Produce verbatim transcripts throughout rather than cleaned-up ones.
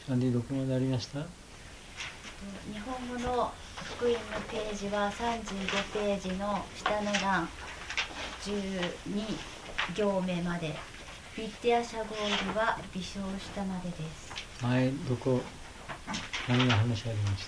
さんじゅうろくまでありました。 日本語の福音のページはさんじゅうごページの下の欄じゅうに行目まで、ビッテア・シャゴールは微笑したまでです。 前どこ何が話ありました？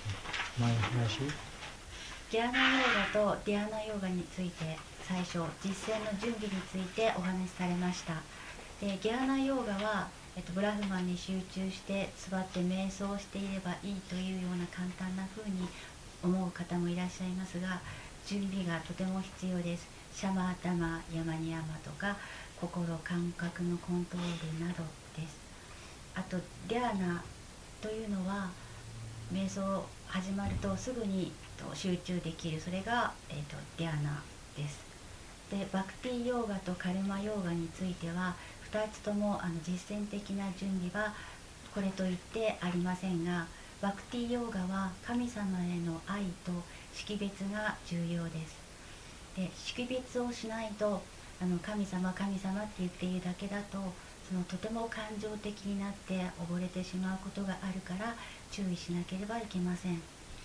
前の話。 ギャーナヨーガとディアナヨーガについて最初実践の準備についてお話しされました。でギャーナヨーガは、えっと、ブラフマンに集中して座って瞑想していればいいというような簡単な風に思う方もいらっしゃいますが、準備がとても必要です。シャマータマ、ヤマニヤマとか心感覚のコントロールなどです。あとディアナというのは瞑想始まるとすぐに集中できる、それが、えー、とディアナです。でバクティヨーガとカルマヨーガについてはふたつともあの実践的な準備はこれといってありませんが、バクティヨーガは神様への愛と識別が重要です。で識別をしないとあの神様神様って言っているだけだとそのとても感情的になって溺れてしまうことがあるから注意しなければいけません。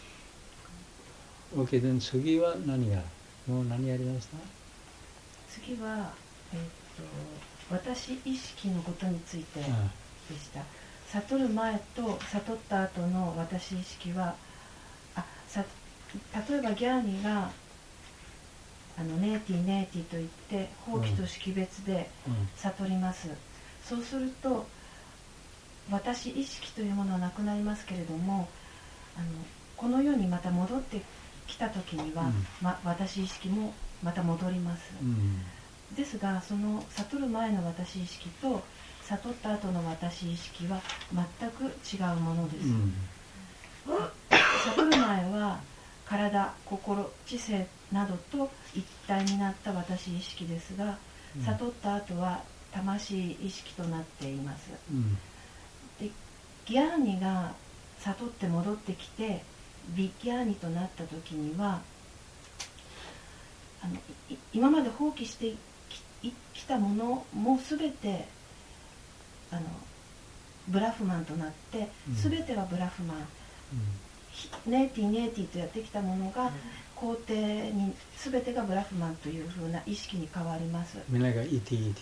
OK、で次は何がもう何やりました？ 次は、えー、と私意識のことについてでした。悟る前と悟った後の私意識はあさ例えばギャーニがあのネーティネーティと言って法規と識別で悟ります、うんうん、そうすると私意識というものはなくなりますけれども、あのこの世にまた戻ってきた時には、うんま、私意識もまた戻ります、うん、ですがその悟る前の私意識と悟った後の私意識は全く違うものです、うん、悟る前は体、心、知性などと一体になった私意識ですが、うん、悟った後は魂意識となっています、うん、でギャーニが悟って戻ってきてビギャーニとなった時にはあの今まで放棄してきたものも全てあのブラフマンとなって全てはブラフマン、うん、ネーティネーティとやってきたものが肯定に全てがブラフマンというふうな意識に変わります。 みんながイティイティに、はいうん、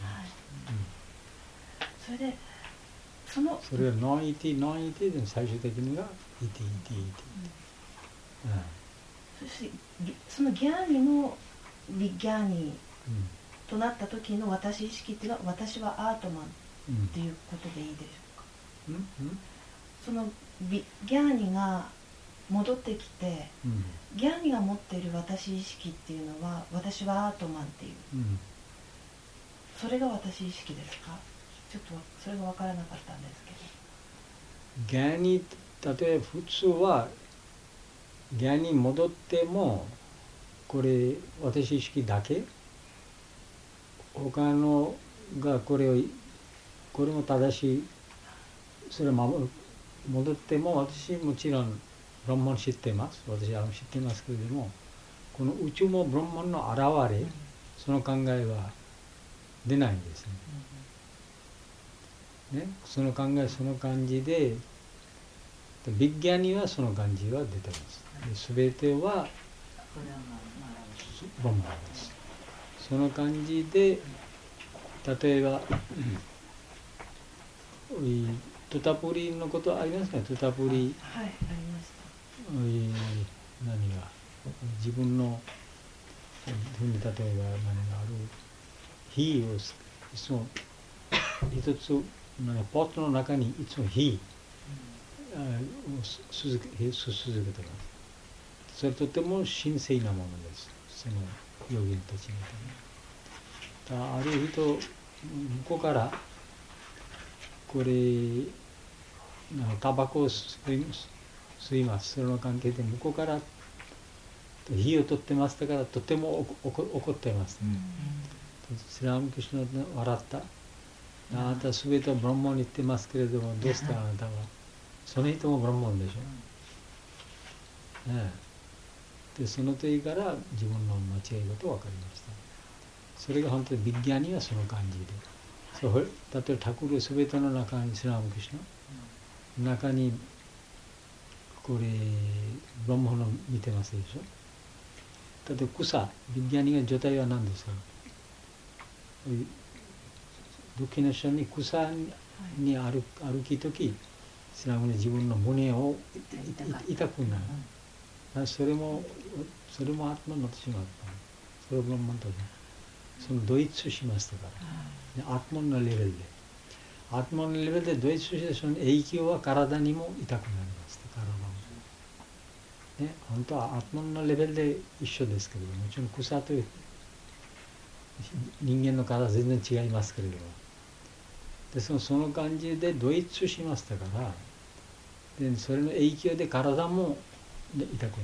それでそのそれはノンイティノンイティで最終的にがイティイティイティ、うんうん、そしてそのギャーニのビギャーニとなった時の私意識っていうのは私はアートマンっていうことでいいでしょうか、うんうん、そのビギャーニが戻ってきて、うん、ギャーニが持っている私意識っていうのは私はアートマンっていう、うん、それが私意識ですか？ちょっとそれが分からなかったんですけど。 ギャーニ例えば普通はギャーニ戻ってもこれ私意識だけ他のがこれをこれも正しいそれを守る戻っても私もちろんブランマン知ってます私は知ってますけれどもこの宇宙もブランマンの現れその考えは出ないんですね。ねその考えその感じでビッギャーにはその感じは出てます。すべてはブランマンです。その感じで例えば、うん、トタプリのことありますか？トタプリ、 はい、ありました。 何が自分のふうに例えば何がある火をいつも一つポットの中にいつも火を続けすす続けてます。それとても神聖なものです。そのヨギンたちみたいな。ある人向こうからこれタバコを吸います吸いますその関係で向こうから火を取ってましたからとても怒っています、ねうん、スリラムキシュナ笑った、うん、あなたすべてをブランモンに言ってますけれどもどうしてあなたはその人もブランモンでしょ、ね、でその時から自分の間違い事が分かりました。それが本当にビッギャーにはその感じでそう例えばタクルすべての中にスリラムキシュナ中にこれブランマの見てますでしょ。例えば草、ビッギャニが状態は何ですか。ドキナシャに草に歩歩きとき、スラムで自分の胸を痛くなる。それもそれもアートマンになってしまった。それをブランマンとそのドイツしましたから。アートマンのレベルで。アートマンのレベルでドイツしてその影響は体にも痛くなります。体も。ね、本当はアートマンのレベルで一緒ですけれども、もちろん草という人間の体は全然違いますけれども。でそのその感じでドイツしましたから、でそれの影響で体も痛くなります。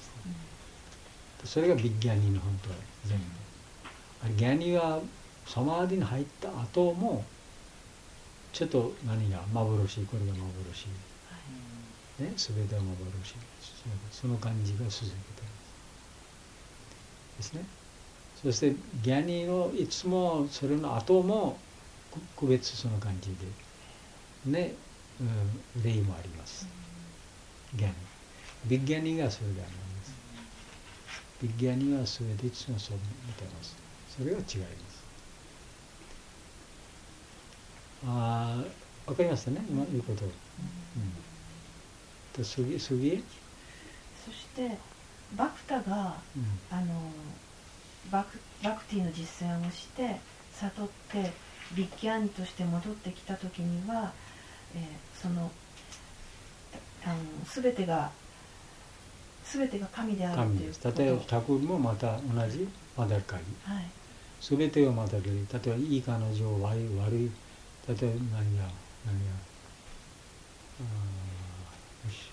でそれがビッギャニーの本当は全部。あれギャニーはサマーディに入った後もちょっと何が幻、これが幻、ね、全ては幻、その感じが続けていますですね。そしてギャニーのいつもそれの後も区別その感じでね、うん、例もあります。ギャニー、ビッギャニーがそれであります。ビッギャニーはそれでいつもそう見てます。それは違います。ああ、わかりましたね、今言うこと。うん。と次、次。 そしてバクタが、うん、あのバクバクティの実践をして悟ってビッギャニとして戻ってきた時には、えー、そのあの全てが全てが神であるということ。 例えばタクルもまた同じマダルカリ。はい。全てをマダルカリ。例えばいい彼女、悪い悪い。例えば何や何や。あよし。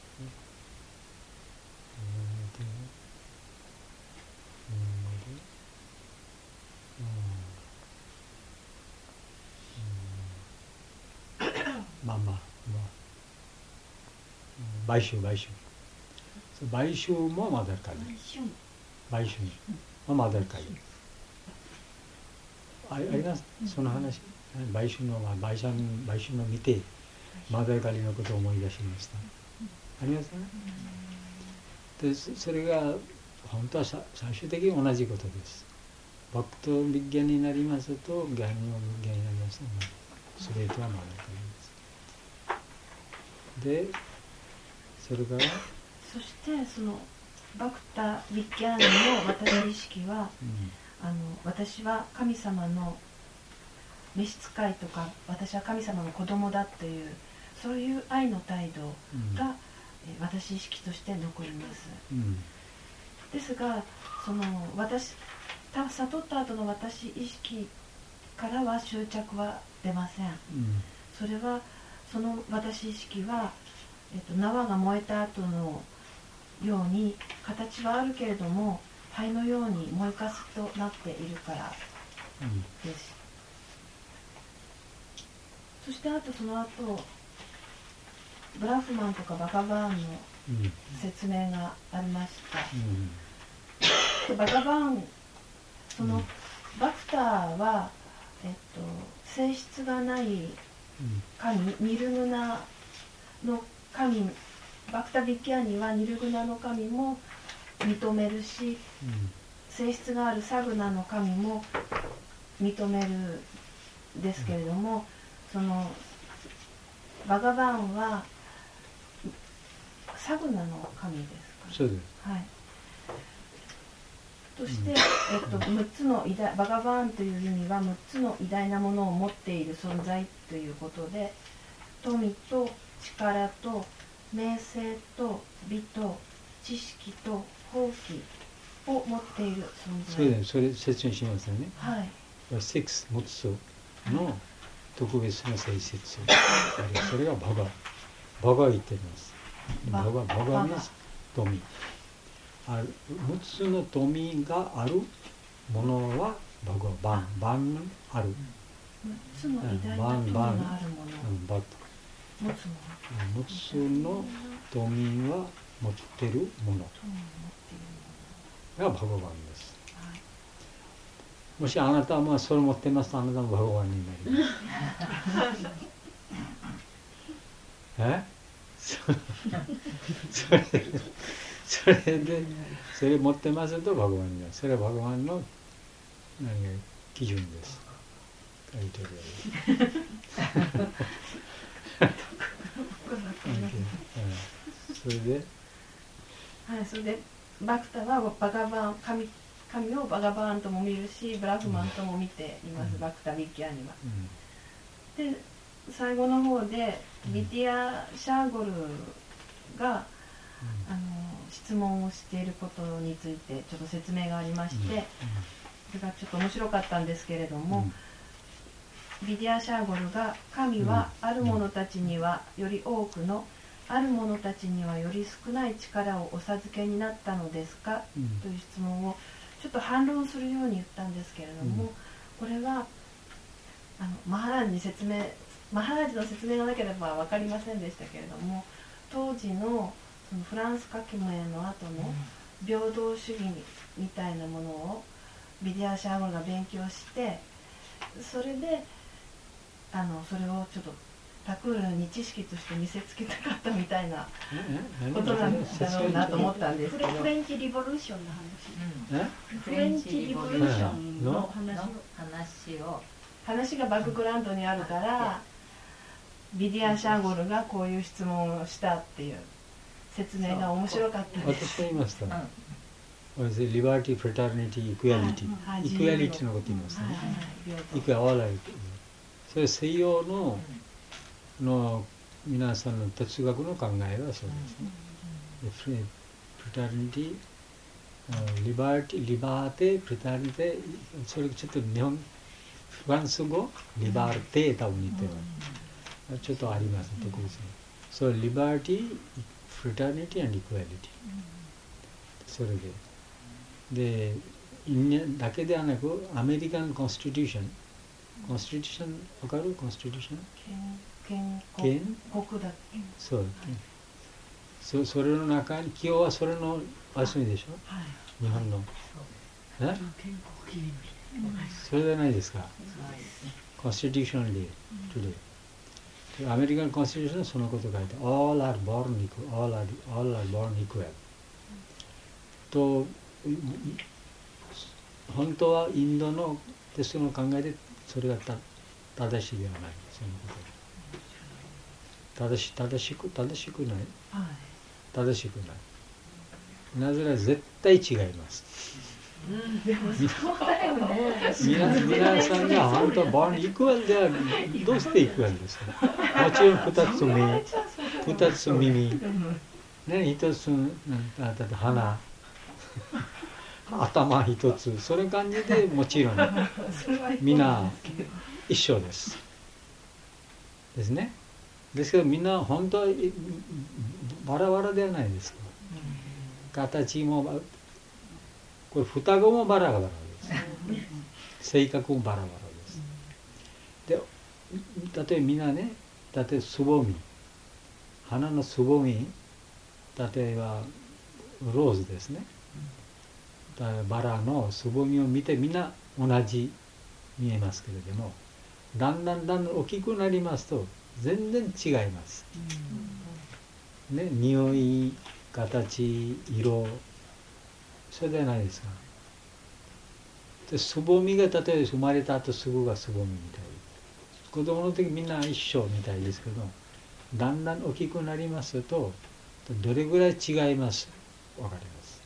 まあまあまあ買収買収買収もマダルカリ買収もマダルカリありますその話買収の買収買収の見てマダルカリのことを思い出しましたありますねでそれが本当は最終的に同じことですバクトビッギャニになりますとギャニもビッギャニになりますと全てはマダルカリでそれからそしてそのバクタ・ビッギャーニの私意識は、うん、あの私は神様の召使いとか私は神様の子供だというそういう愛の態度が、うん、私意識として残ります、うん、ですがその私悟った後の私意識からは執着は出ません、うん、それはその私意識は、えっと、縄が燃えた後のように形はあるけれども灰のように燃えかすとなっているからです、うん、そしてあとその後ブラフマンとかバガバーンの説明がありました、うん、バガバーンその、うん、バクターは、えっと、性質がない神、ニルグナの神バクタビッギャーニはニルグナの神も認めるし、うん、性質があるサグナの神も認めるんですけれども、うん、そのバガバーンはサグナの神ですか。 そうです。 はい。そして、うん、えっと、むっつの偉大バガバーンという意味はむっつの偉大なものを持っている存在ということで富と力と名声と美と知識と法規を持っている存在。 そうです。それ説明しますよね。 はい。 セックス持つの特別な性質。それがバガバガ言ってます。バガバガの富。あるむつの富があるものはバガバンバンのある。 むつの偉大な富があるもの。 バッむつの富は持ってるものがバガバンです。はい、もしあなたはそれを持ってますとあなたもバガバンになります。え？ そそれでそれでそれ持ってますとバガワンになる。それはバガワンの何が基準です。書いてある。それで、 はい、それでバクタはバガバン、神、神をバガバーンとも見るし、ブラフマンとも見ています、うん、バクタ・ヴィキアには。うん、で、最後の方で、ビティア・シャーゴルが、うん、あの質問をしていることについてちょっと説明がありまして、うんうん、それがちょっと面白かったんですけれども、うん、ビティア・シャーゴルが、神はある者たちにはより多くの、ある者たちにはより少ない力をお授けになったのですか、うん、という質問をちょっと反論するように言ったんですけれども、うん、これはあのマハラージに説明マハラージの説明がなければ分かりませんでしたけれども、当時のそのフランス革命の後の平等主義みたいなものをビディア・シャーゴルが勉強して、それであのそれをちょっとタクールに知識として見せつけたかったみたいなことなんだろうなと思ったんですけど、 フレンチリボリューションの話、うん、フレンチリボリューションの話を話がバックグラウンドにあるから、ビディア・シャーゴルがこういう質問をしたっていう説明が面白かったです。 私が言いました。リバーティ、フレターニティ、イクエリティ、イクエリティのこと言いましたね。イクエオーライト。それ西洋のの皆さんの哲学の考えはそうですね。フレターニティ、リバーティ、リバーテ、フレターニティ、それちょっと日本、フランス語、リバーテ多分似てる。ちょっとあります、特別に。それリバーティ、フレターニティ、イクエリティ。それで。で、インディアンだけではなく、アメリカンコンスティテューション。コンスティテューション、わかる？コンスティテューション？ 憲国だっけ？ そう。そ, それの中に、今日はそれの場所にでしょ、はい、日本の。え？それじゃないですか。コンスティテューションで、today。アメリカンコンスティテューションはそのこと書いて、all are born equal, all are, all are born equal。と、本当はインドの哲学の考えでそれがた正しいではない。そのこと正し正しく正しくない、はい、正しくない。なぜなら絶対違います。 うん、でもそうだよね。 皆さんが本当はボーンイクワルではどうしてイクワルですか。もちろん二つ目、二つ耳、ね、一つだって鼻。頭一つ、それ感じでもちろんみんな一緒ですですね。ですけどみんな本当はバラバラではないですか。形もこれ双子もバラバラです。性格もバラバラです。で例えばみんなね、例えばつぼみ、花のつぼみ、例えばローズですね、バラのつぼみを見てみんな同じ見えますけれども、だんだんだんだん大きくなりますと全然違います、うんね、匂い、形、色、それではないですか。でつぼみが例えば生まれた後すぐがつぼみみたい、子供の時みんな一緒みたいですけど、だんだん大きくなりますとどれぐらい違いますわかります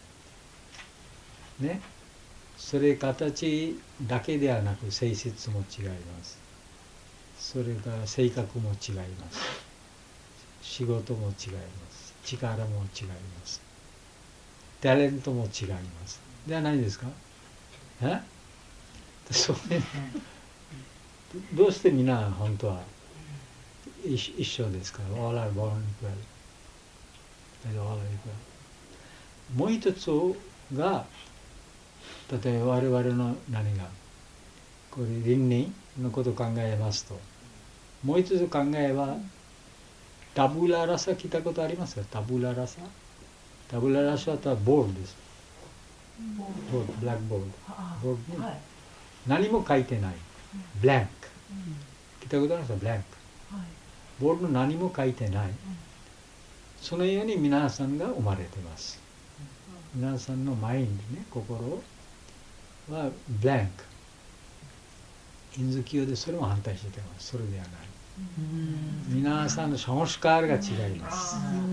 ね。それ形だけではなく性質も違います。それから性格も違います。仕事も違います。力も違います。タレントも違います。ではないですか。えそうね。どうしてみんな本当は一一緒ですから。All are born equal。もう一つが、例えば我々の何がこれ倫理のことを考えますと、もう一つ考えはタブララサ聞いたことありますか。タブララサ、タブララサとはボールです。ボール、ブラックボール、ボールに何も書いてない、ブランク、聞いたことありますか。ブランク、ボールの何も書いてない、 そのように皆さんが生まれてます。皆さんのマインドね、心はブランク。インズキヨでそれも反対してます。それではない。皆さんのサンスカーが違います。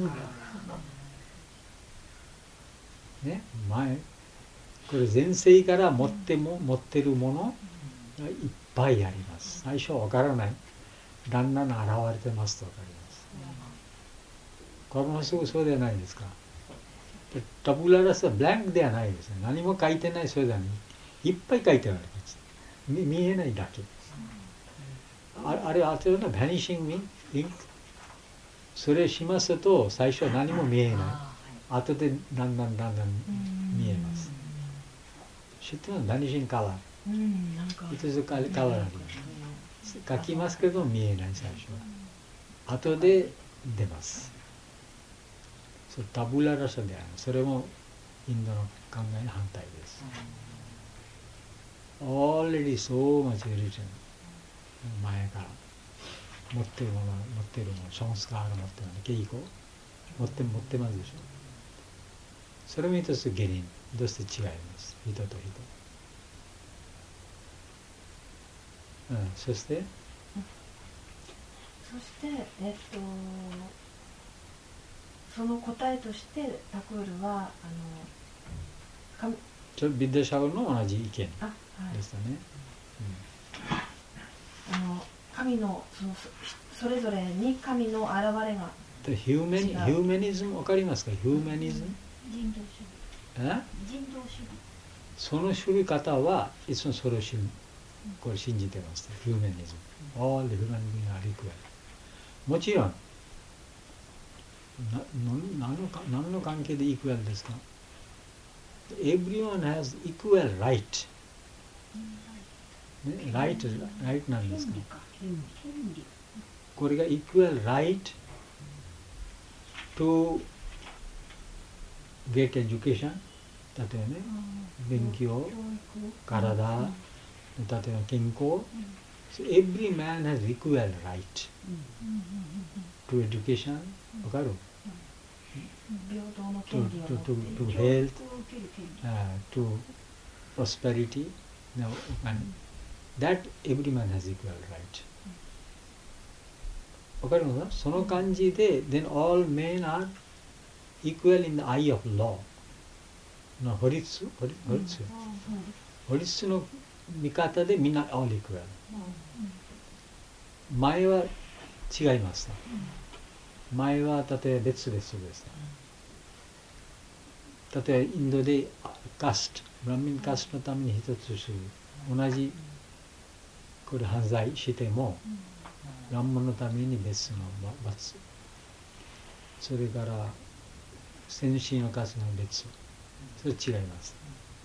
ね、前これ前世から持っても持ってるものがいっぱいあります。最初はわからない。だんだん現れてますとわかります。これもすぐそうではないですか。タブララスはブランクではないですね。何も書いてない、それではない。いっぱい書いてあるんです。見, 見えないだけ。あ, あれ、あとのバニシングインク。それしますと、最初は何も見えない。後でだんだんだんだん見えます。知ってます？バニシングカラー。うん、なんか。いつカラーあります。書きますけど見えない、最初は。後で出ます。それタブララサである。それもインドの考えの反対です。Already so much written 前から持ってるもの持ってるものションスカーが持ってるので稽古持って持ってますでしょ。それも一つ原因として違います。人と人、うん、そして、うん、 そしてえっとその答えとしてタクールはあのちょビッダシャゴルの同じ意見でしたね。 あの神のそのそれぞれに神の現れがヒューメニ、ヒューメニズムわかりますか？ヒューメニズム、 人道主義、人道主義、その知り方はいつもそれを信これ信じてます。ヒューメニズム、All the human beings are equal。もちろんな何のか何の関係でイクワルですか？ Everyone has equal right。ね、ライト、ライトなんですか？これが equal right to get education。例えばね、勉強、体、例えば健康。So every man has equal right to education。わかる？to, to, to, to health, uh, to prosperity. Now, and that every man has equal right. わかるのか？その感じで、then all men are equal in the eye of law。の法律、法律、法律、法律の見方でみんな all equal。前は違いました。前は例えば別々でした。例えばインドでカースト、ブラミンカーストのために一つする。同じこれ犯罪しても、ランモンのために別の罰。それから先進の数の別。それ違います。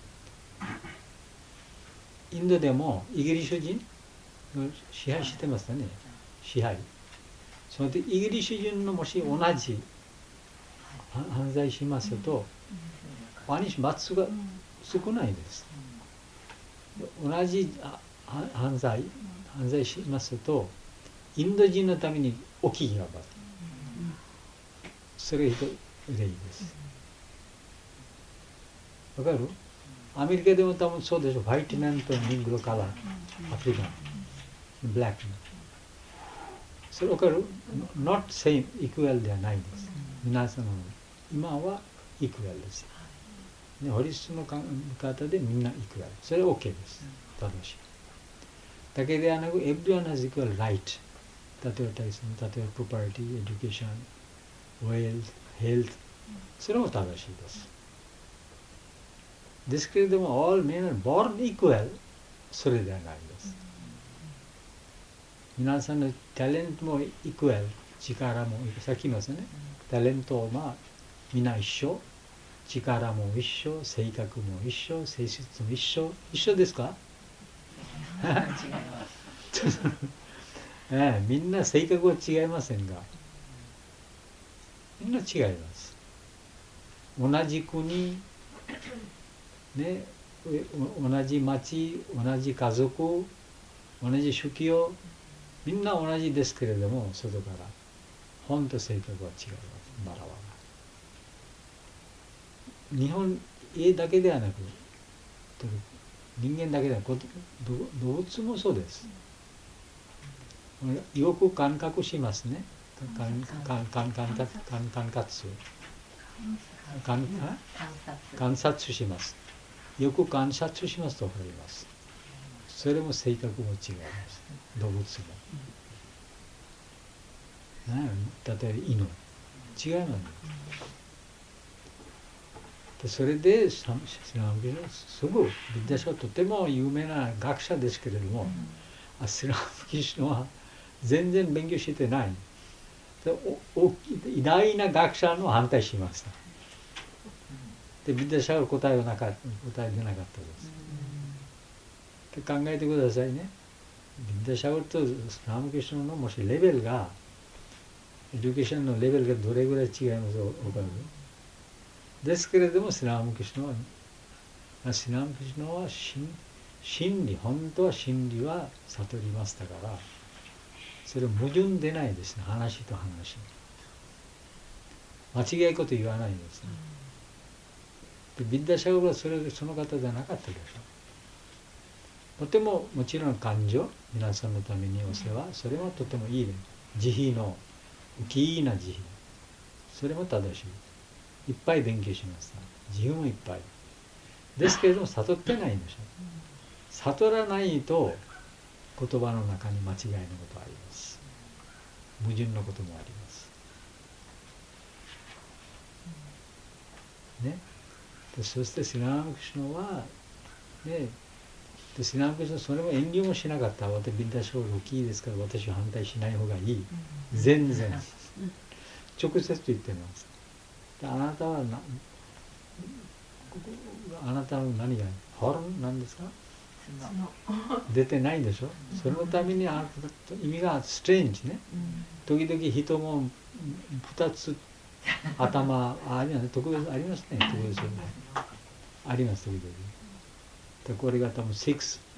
インドでもイギリス人支配してますね。支配。そのでイギリス人のもし同じ犯罪しますと、パニッシュ罰が少ないです。同じ犯罪犯罪しますと、インド人のために大きい罰。それが一例です。わかる？アメリカでも多分そうでしょ。ファイトナンとニングロカラー、アフリカン、ブラック。それわかる？ not same、equal ではないです。皆さんの今は equal です。ね、法律の見方でみんな equal。それは OK です。正しい。だけではなく、everyone has equal right。例えば対戦、例えば property、education、wealth、health。それも正しいです。ですけれども、all men are born equal。それではないです。皆さんのタレントもイクエル、力も、さっき言いますよね。タレントはみんな一緒、力も一緒、性格も一緒、性質も一緒。一緒ですか？違います。ええ、みんな性格は違いませんが、みんな違います。同じ国、ね、同じ町、同じ家族、同じ宗教、みんな同じですけれども、外から本と性格は違います。バラバラ。日本絵だけではなく、人間だけではなく動物もそうです。よく感覚しますね。観察します。よく観察しますと分かります。それも性格も違います。動物も。例えば犬、違います。それでスリラムキすぐビッダシャはとても有名な学者ですけれども、うん、スリラムキシュは全然勉強してない。お偉大な学者の反対しました。でビッダシャは答えはなかった答え出なかったです。で考えてくださいね。ビッダシャワとスリラムキシュのもしレベルがエデュケーションのレベルがどれぐらい違いますか分かる？ですけれどもスリラムキシュはスリラムキシュのは真理、本当は真理は悟りましたから、それ矛盾でないですね。話と話間違いこと言わないですね。でビッダシャワはそれその方じゃなかったでしょ。とてももちろん感情、皆さんのためにお世話、それはとてもいいね。慈悲の大きな慈悲、それも正しい。いっぱい勉強しました。慈悲もいっぱいですけれども悟ってないんでしょ。悟らないと言葉の中に間違いのことあります。矛盾のこともあります。ね。でそしてスリラムキシュナはね、でスリラムキシュナはそれも遠慮もしなかった。私ビッダシャワ大きいですから私は反対しない方がいい。全然直接と言ってます。あなたはなあなたの何がホルンなんですか？出てないでしょ。そのためにあなた意味がストレンジね。時々人も二つ頭ありますね。特別ありますね。特別あります時々。でこれが多分シックス、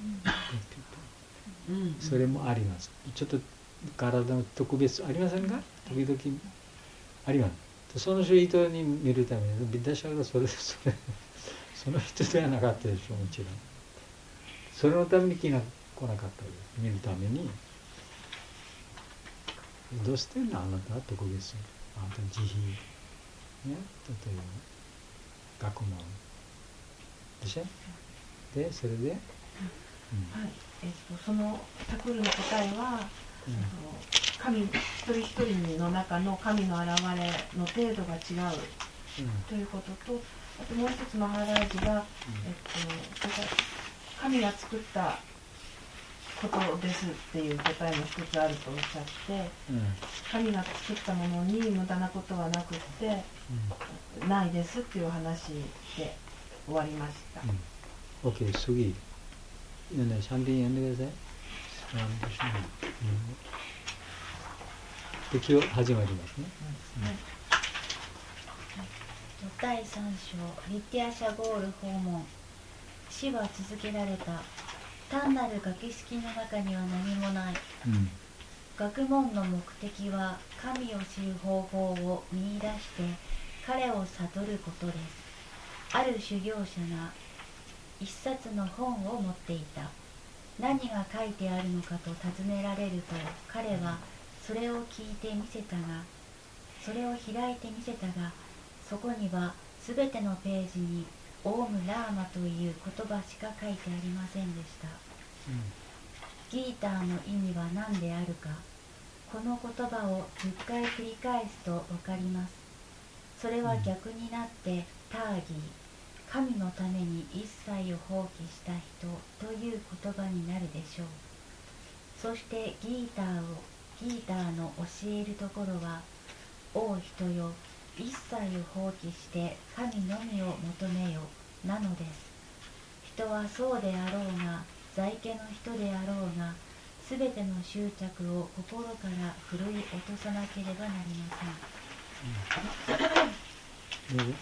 それもあります。ちょっと体の特別ありませんか？時々あります。その人に見るためにビッダシャワはそれそれその人ではなかったでしょう。もちろんそれのために来な来なかったです。見るためにどうしてんのあなたは特別、あなた慈悲ね、例えば学問でしょ。でそれで、うん、はい、 えっとそのタクルの答えは、うん、神一人一人の中の神の現れの程度が違う、うん、ということと、あともう一つマハラージが、うん、えっと、神が作ったことですっていう答えも一つあるとおっしゃって、うん、神が作ったものに無駄なことはなくって、うん、ないですっていう話で終わりました。 うん、OK、次。ね、シャンティ読んでください。で今日始まりますね。うんはい、 だいさん章リティアシャゴール訪問。死は続けられた。単なる学識の中には何もない。うん、学問の目的は神を知る方法を見出して彼を悟ることです。ある修行者が一冊の本を持っていた。何が書いてあるのかと尋ねられると彼はそれを聞いてみせたがそれを開いてみせたがそこにはすべてのページにオームラーマという言葉しか書いてありませんでした。うん、ギーターの意味は何であるか、この言葉をじゅっかい繰り返すと分かります。それは逆になってターギー、神のために一切を放棄した人という言葉になるでしょう。そしてギーターをギーターの教えるところは、王人よ、一切を放棄して神のみを求めよなのです。人はそうであろうが在家の人であろうがすべての執着を心から振るい落とさなければなりません。うんうんうん、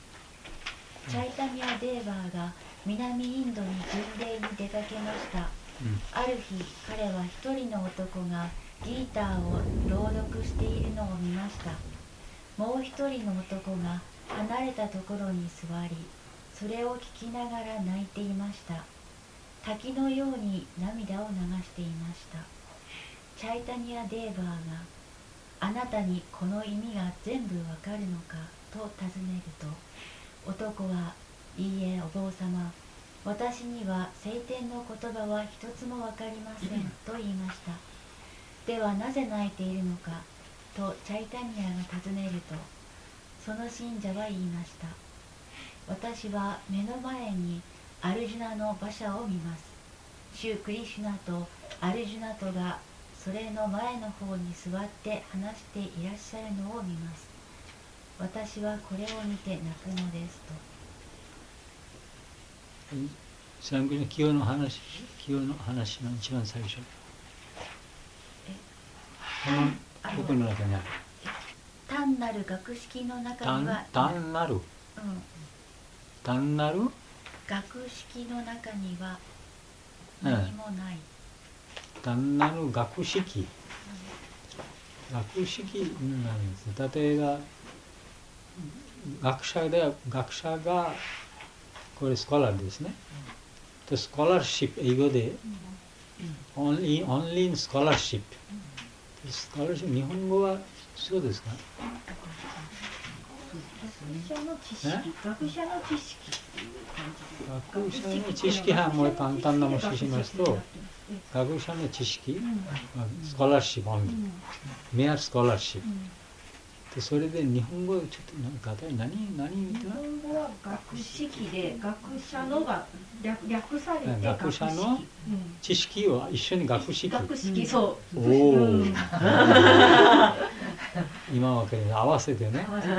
チャイタミア・デーバーが南インドに巡礼に出かけました。 ある日彼は一人の男がギーターを朗読しているのを見ました。もう一人の男が離れたところに座り、それを聞きながら泣いていました。滝のように涙を流していました。チャイタニア・デーバーが、あなたにこの意味が全部わかるのかと尋ねると、男は、いいえ、お坊様、私には聖典の言葉は一つもわかりませんと言いました。ではなぜ泣いているのかとチャイタニアが尋ねると、その信者は言いました。私は目の前にアルジュナの馬車を見ます。シュークリシュナとアルジュナとがそれの前の方に座って話していらっしゃるのを見ます。私はこれを見て泣くのですと。 サングリの清の話、清の話の一番最初。この僕の中にある。 単なる学識の中には単なる、うん、単なる学識の中には何もない、うん、 単なる学識、うん、学識なんです。例えば学者で学者がこれスコラーですね。とスコラーシップ、英語で only only in scholarship。スコラーシップ、日本語はそうですか？ 学者の知識、学者の知識っていう感じで。 学者の知識はもう簡単なもししますと、学者の知識、スコラーシップ only、メアスコラーシップ。でそれで日本語ちょっとなんか何何日本語は学識で学者のが 略, 略されて学者の知識を一緒に学識。 学識、そう。 おお。うん、今わかります。合わせてね。うん、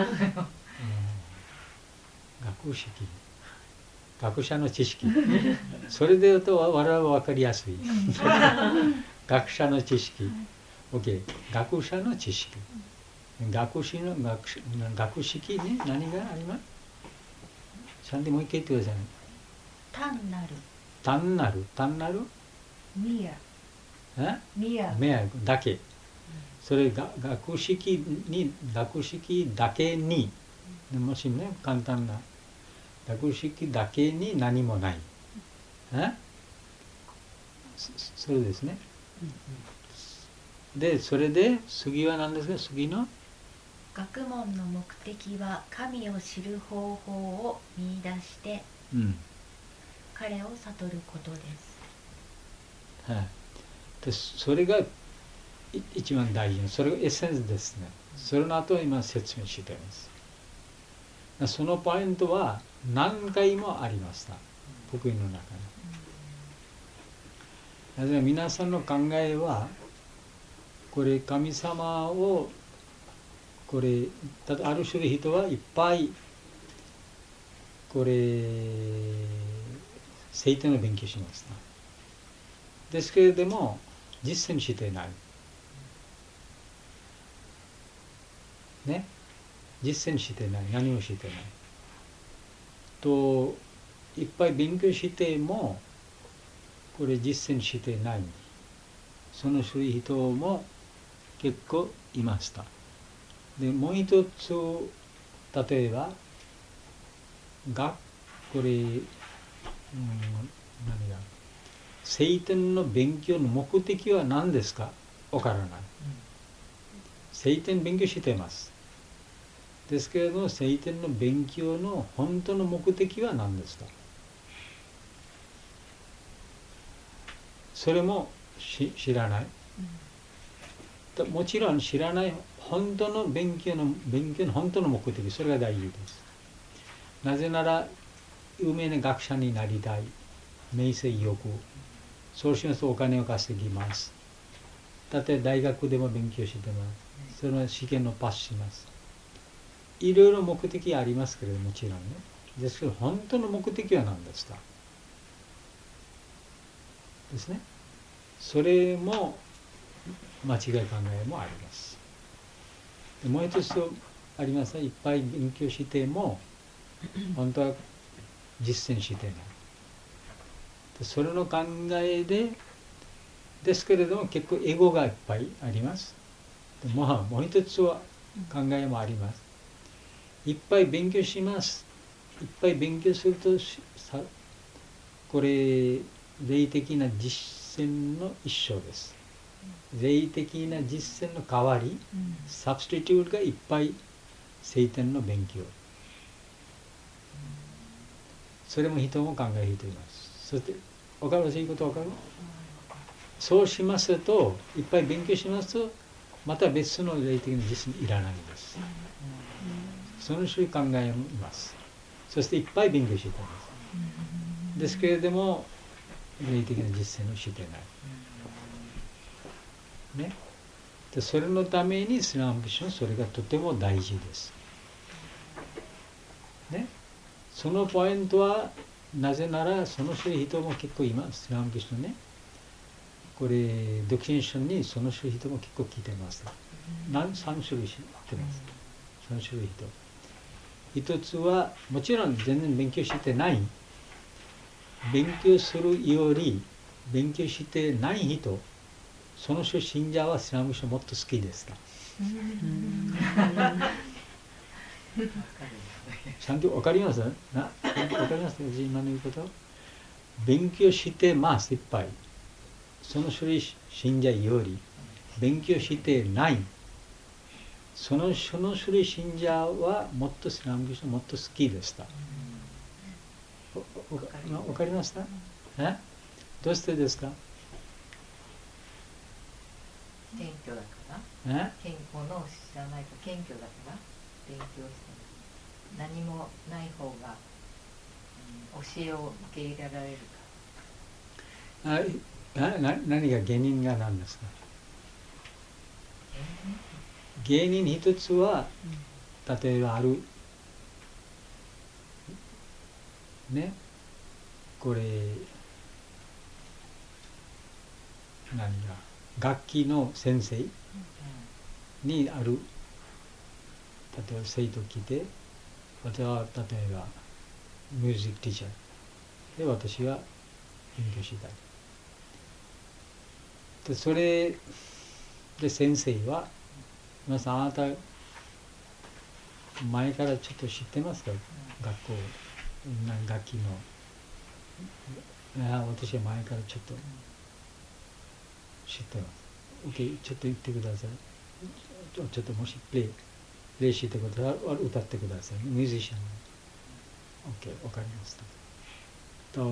学識。学者の知識。それで言うと我々はわかりやすい。学者の知識。OK。学者の知識。学識の 学, 学識ね、何があります？ちゃんともう一回言ってください。 単なる。 単なる、単なる。 ミア。 え？ ミア。 ミアだけ。それが学識に学識だけに、もしね簡単な学識だけに何もない。え？そ, それですね。でそれで次は何ですか？次の学問の目的は神を知る方法を見出して、うん、彼を悟ることです。 はい。でそれが一番大事な、それがエッセンスですね。それの後は今説明しています。そのポイントは何回もありました。福音の中に。なぜなら皆さんの考えはこれ神様をこれある種の人はいっぱいこれ聖典の勉強しました。ですけれども実践してない。ね、実践してない。何もしてない。といっぱい勉強してもこれ実践してない。そのそういう人も結構いました。でもう一つ、例えばがこれ、うん、何が聖典の勉強の目的は何ですか？わからない。聖典勉強しています。ですけれども聖典の勉強の本当の目的は何ですか？それもし知らない。もちろん知らない本当の勉強の勉強の本当の目的、それが大事です。なぜなら有名な学者になりたい、名声欲、そうしますとお金を稼ぎます。例えば大学でも勉強してます。その試験をパスします。いろいろ目的ありますけれども、もちろんね。ですけど本当の目的は何ですか？ですね。それも間違い考えもあります。もう一つあります。いっぱい勉強しても本当は実践してない。それの考えでですけれども結構エゴがいっぱいあります。でももう一つは考えもあります。いっぱい勉強します。いっぱい勉強するとさこれ霊的な実践の一緒です。霊的な実践の代わり、うん、サブスティテュートがいっぱい聖典の勉強、うん、それも人も考える人います。そして分かるそういうこと分かる、うん、そうしますといっぱい勉強しますとまた別の霊的な実践いらないです、うん、その種類考えます。そしていっぱい勉強しています、うん、ですけれども霊的な実践をしてないね、でそれのためにスラムクシュナそれがとても大事です、ね、そのポイントはなぜならその種類人も結構います。スラムクシュナねこれ独身者にその種類人も結構聞いてます。何さん種類知ってます。さん種類人一つはもちろん全然勉強してない勉強するより勉強してない人その人信者はスラムクシュナもっと好きですか。ちゃんと分かりますな分かります今の言うこと。勉強してますいっぱい。その種類信者より勉強してないそのその種類信者はもっとスラムクシュナもっと好きでした。分かりました？えどうしてですか？ 謙虚だから健康の知らないと謙虚だから勉強して何もない方が、うん、教えを受け入れられるから。あな何が芸人が何ですか？芸人一つは例えばあるねこれ何が楽器の先生にある例えば生徒来て私は例えばミュージックティーチャーで私は勉強したいでそれで先生は皆さんあなた前からちょっと知ってますか学校楽器の私は前からちょっと知ってます。OK、ちょっと言ってください。ちょっともしプレイ、プレイしてください。歌ってください。ミュージシャン。OK、わかりました。と、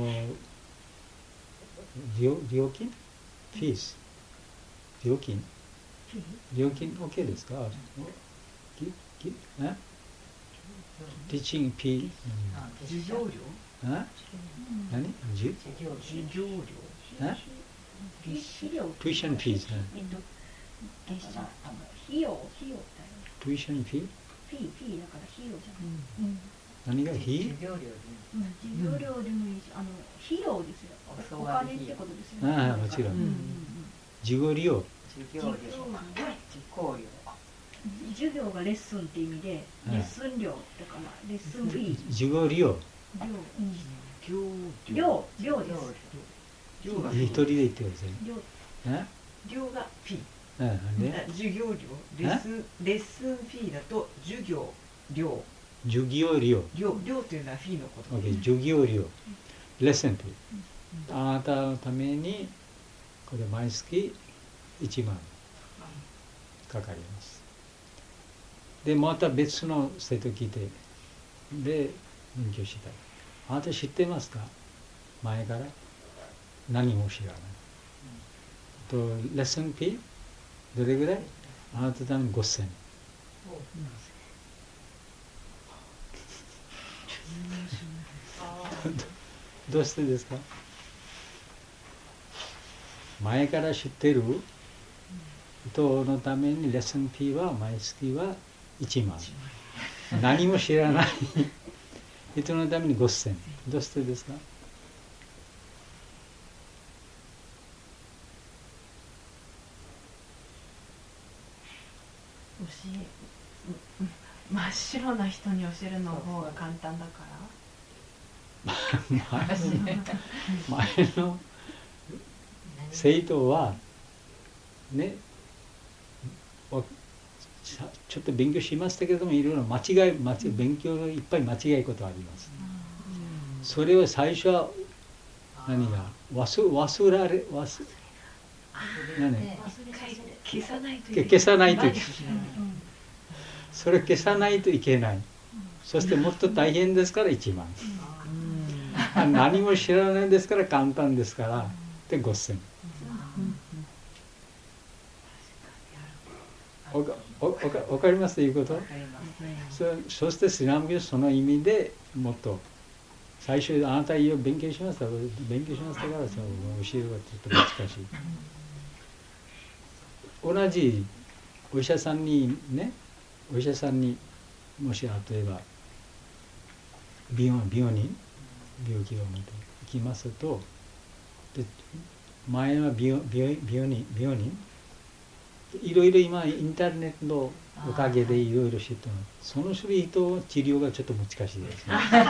料料金？フィース。料金？料金 OK ですか？ききえ？ティーチング P。 授業料？ え？何？授業料？ え？ トゥイションフィーズね。 費用、費用だよ。 トゥイションフィー？ フィー、フィーだから費用じゃない。 何が費？ 授業料で。 授業料でもいいし、あの費用ですよ。お金ってことですよね。 ああ、もちろん。授業料。 授業料。受講料。 授業がレッスンって意味で、レッスン料だからレッスンフィー。 授業料。 量、量、量です。 一人で言ってください。 量がフィー。 授業料、レッスン、レッスンフィーだと授業料。 授業料。 料、料というのはフィーのこと。 Okay、授業料。レッスンフィー。あなたのためにこれ毎月いちまんかかります。でまた別の生徒来てで勉強したい。あなた知ってますか？前から何も知らない。とレッスンフィーどれぐらい？あなたのためにごせん。どうしてですか？前から知ってる人のためにレッスンフィーは毎月はいちまん。何も知らない人のためにごせん。どうしてですか？ 真っ白な人に教えるの方が簡単だから前の前の生徒はね、ちょっと勉強しましたけれども、いろいろ間違い、間違い勉強がいっぱい間違いことあります。それを最初は何が忘忘られ忘何消さないといけない。 消さないといけない。それ消さないといけない。そしてもっと大変ですからいちまん。何も知らないですから簡単ですからでごせん。わか、わか、わかりますということ？そ, そしてスラム教その意味でもっと最初あなたいいよ勉強しました勉強しましたからその教えるがちょっと難しい。同じお医者さんにね、お医者さんにもし例えば病病人病気を持って行きますと、で前は病病病人病人いろいろ今インターネットのおかげでいろいろ知ってます。その種類と治療がちょっと難しいですね。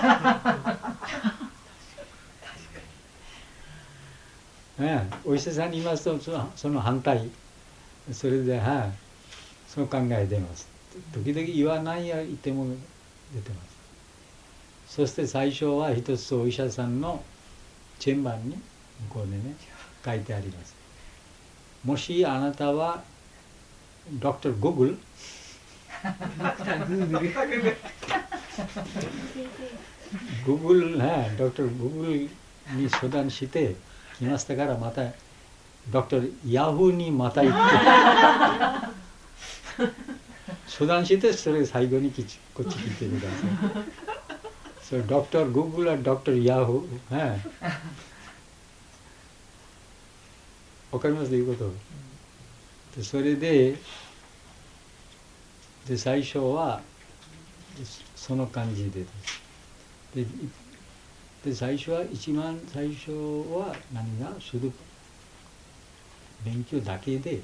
ね、お医者さんに言いますとその反対、それで、はい、その考え出ます。時々言わないや言っても出てます。そして最初は一つお医者さんのチェンバーに向こうでね書いてあります。もしあなたはドクター Google グーグルね、ドクター Google に相談してきましたからまたドクター Yahoo にまた行って相談してそれ最後にこっち聞いてください。それドクター Google はドクター Yahoo ね。わかりますということ。でそれでで最初はその感じででで最初は一番最初は何がする勉強だけで、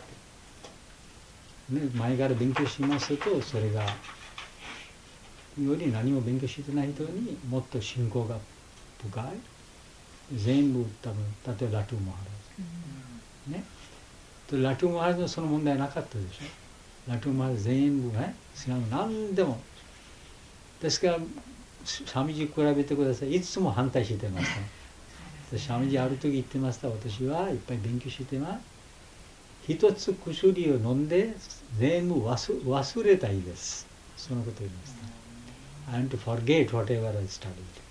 ね、前から勉強しますとそれがより何も勉強してない人にもっと信仰が深い全部多分例えばラトゥーモハラジ、ね、ラトゥーモハラジのその問題なかったでしょ。ラトゥーモハラジ全部ね何でもですからシャミジ比べてください。いつも反対してました。シャミジある時言ってました。私はいっぱい勉強してます。一つ薬を飲んで全部 忘, 忘れたいです。そのこと言いました。I want to forget whatever I studied。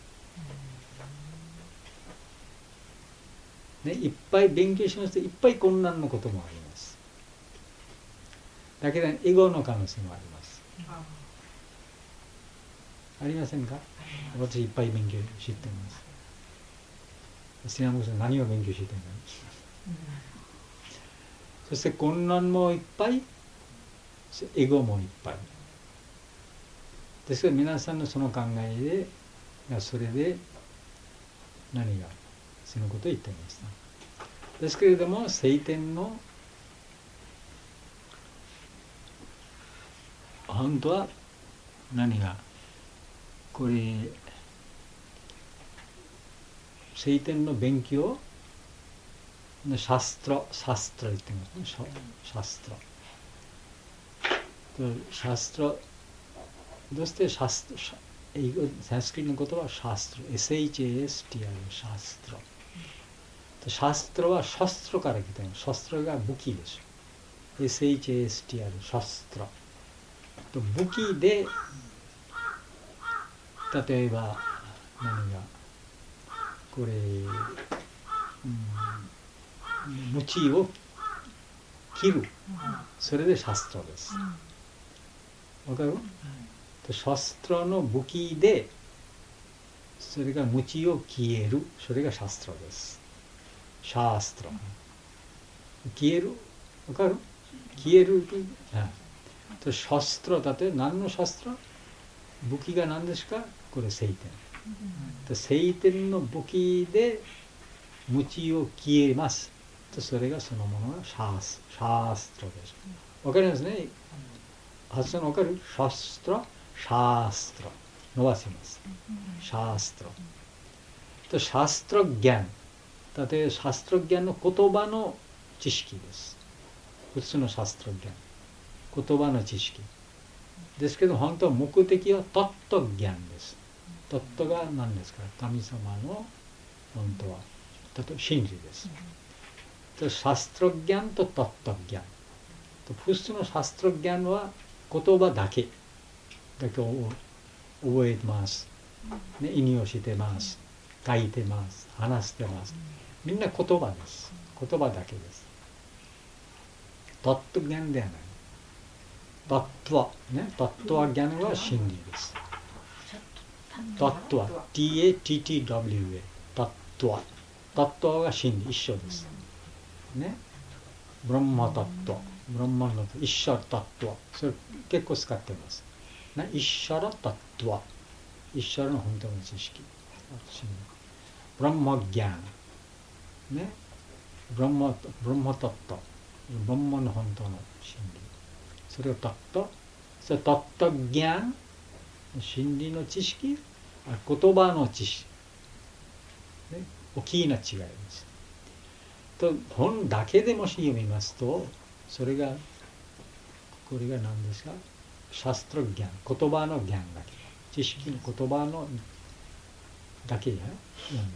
ね、いっぱい勉強しますといっぱい困難のこともあります。だけどエゴの可能性もあります。ありませんか？私いっぱい勉強してます。スナムさん何を勉強してない？そして困難もいっぱい、エゴもいっぱい。ですから皆さんのその考えで、それで何がそのことを言っていました。ですけれども、聖典の本当は何がこれ聖典の勉強のシャストラ、シャストラ言ってますね。シャストラ。シャストラ、どうしてシャストラ、英語、サンスクリットの言葉はシャストラ、エスエイチエーエスティーアール、シャストラ。シャストラはシャストラから来ています。シャストラが武器です。エスエイチエーエスティーアール、シャストラ。武器で例えば何がこれ、うん、鞭を切る、それでシャストラです。わかる？シャストラの武器でそれが鞭を消える、それがシャストラです。シャストラ消える、わかる？消える、とシャストラだって何のシャストラ？武器が何ですか？これ聖典。うん、聖典の武器で鞭を消えます。とそれがそのものがシャス、シャストラです。わかりますね？発音わかる？シャストラ、シャストラ。伸ばします。シャストラ。とシャストラギャン。 例えばシャストラギャンの言葉の知識です。普通のシャストラギャン、言葉の知識ですけど、本当は目的はタットギャンです。タットが何ですか？神様の本当は例えば真理です。シャストラギャンとタットギャン、普通のシャストラギャンは言葉だけだけを覚えてます、ね、意味をしてます、書いてます、話してます。みんな言葉です。言葉だけです。タットギャンではない。タットはね、タットはギャンは真理です。タットは ティーエーティーティーダブリューエー タットはタットは真理、一緒です。ね、ブランマタット、ブランマの一緒タットはそれ結構使ってます。ね、一緒のタットは一緒の本当の知識。ブランマギャン、ね、ブランマブランマタット、ブランマの本当の真理。それをタット、それタットギャン、真理の知識、言葉の知識、ね、大きな違いです。と本だけでもし読みますと、それがこれが何ですか？シャストラギャン、言葉のギャンだけ、知識の言葉のだけで読みます。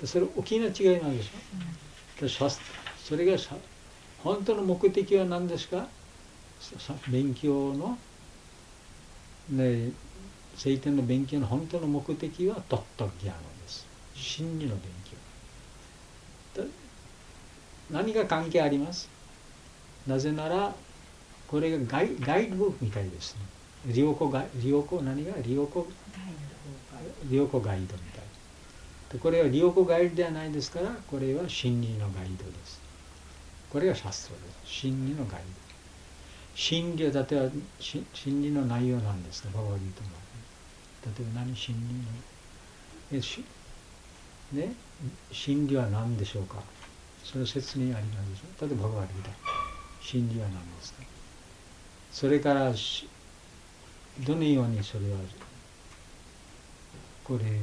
それ大きな違いなんでしょ。シャスそれが本当の目的は何ですか？勉強の、ね、聖典の勉強の本当の目的はタットギャンです。真理の勉強。何が関係あります？なぜならこれがガイガイドブックみたいですね。リオコガイリオコ何がリオコリオコガイドみたい。でこれはリオコガイドではないですから、これは真理のガイドです。これがシャストラです。真理のガイド。真理は例えば真理の内容なんですか？バガバギータの。例えば何真理のえしね、真理は何でしょうか？それ説明ありますでしょ。例えばバガバギータ、真理は何ですか？それからどのようにそれはこれ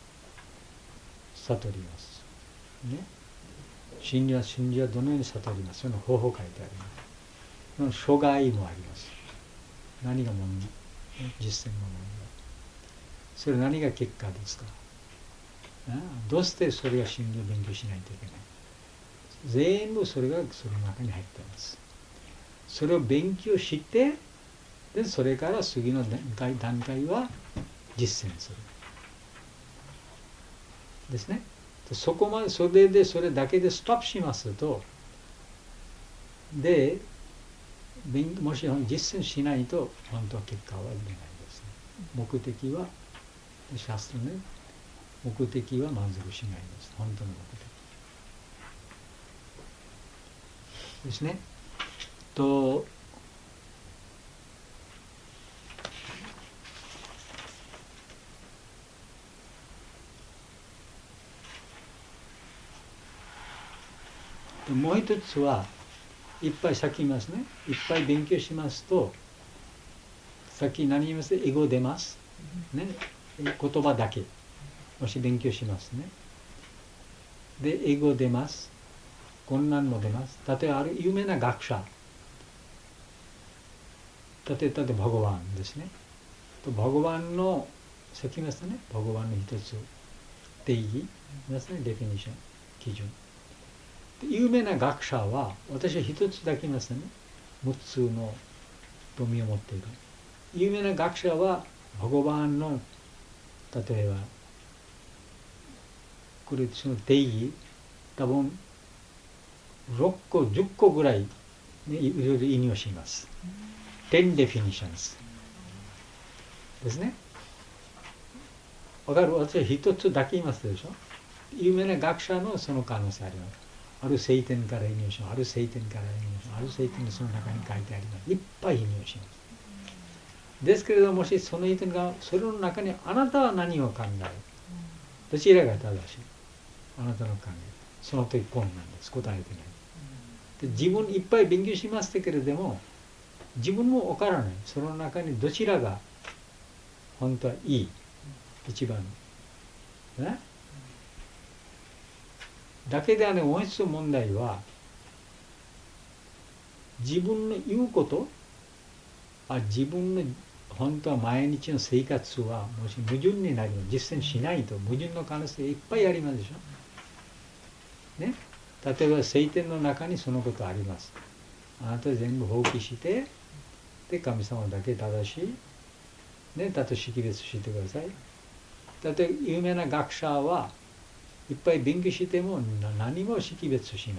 悟ります。ね、真理は真理はどのように悟ります？その方法書いてあります。その諸外もあります。何が問題？実践の問題。それ何が結果ですか？どうしてそれが真理を勉強しないといけない？全部それがその中に入っています。それを勉強して、でそれから次の段階は実践する。ですね。そこまでそれでそれだけでストップしますと、でもし実践しないと本当は結果は出ないですね。目的はシャストラね、目的は満足しないです。本当の目的ですね。ともう一つはいっぱい先言いますね。いっぱい勉強しますと、さっき何言います？英語出ます。ね、言葉だけ。もし勉強しますね。で、英語出ます。こんなんも出ます。例えばある有名な学者。例えばバガワンですね。バガワンの、さっき言いましたね。バガワンの一つ定義。ですね、デフィニッション、基準。有名な学者は、私は一つだけ言いますね。六つの富を持っている。有名な学者は、バガワンの、例えば、これその定義、多分、ろっこ、じゅっこぐらい、ね、いろいろ引用します。ten definitions ですね。わかる？私は一つだけ言いますでしょ。有名な学者のその可能性あります。ある聖典から引用します。ある聖典から引用します。ある聖典のその中に書いてあります。いっぱい引用します。ですけれども、もしその意見が、それの中にあなたは何を考える？どちらが正しい？あなたの考え。その時こんなんです。答えてない。で自分いっぱい勉強しましたけれども、自分もわからない。その中にどちらが本当はいい、一番、ね、 だけではね、本質の問題は自分の言うことあ自分の本当は毎日の生活はもし矛盾になります実践しないと矛盾の可能性いっぱいありますでしょ、ね、例えば聖典の中にそのことあります。あなた全部放棄してで神様だけ正しい、ね、たと識別してください。だって有名な学者はいっぱい勉強しても何も識別しない。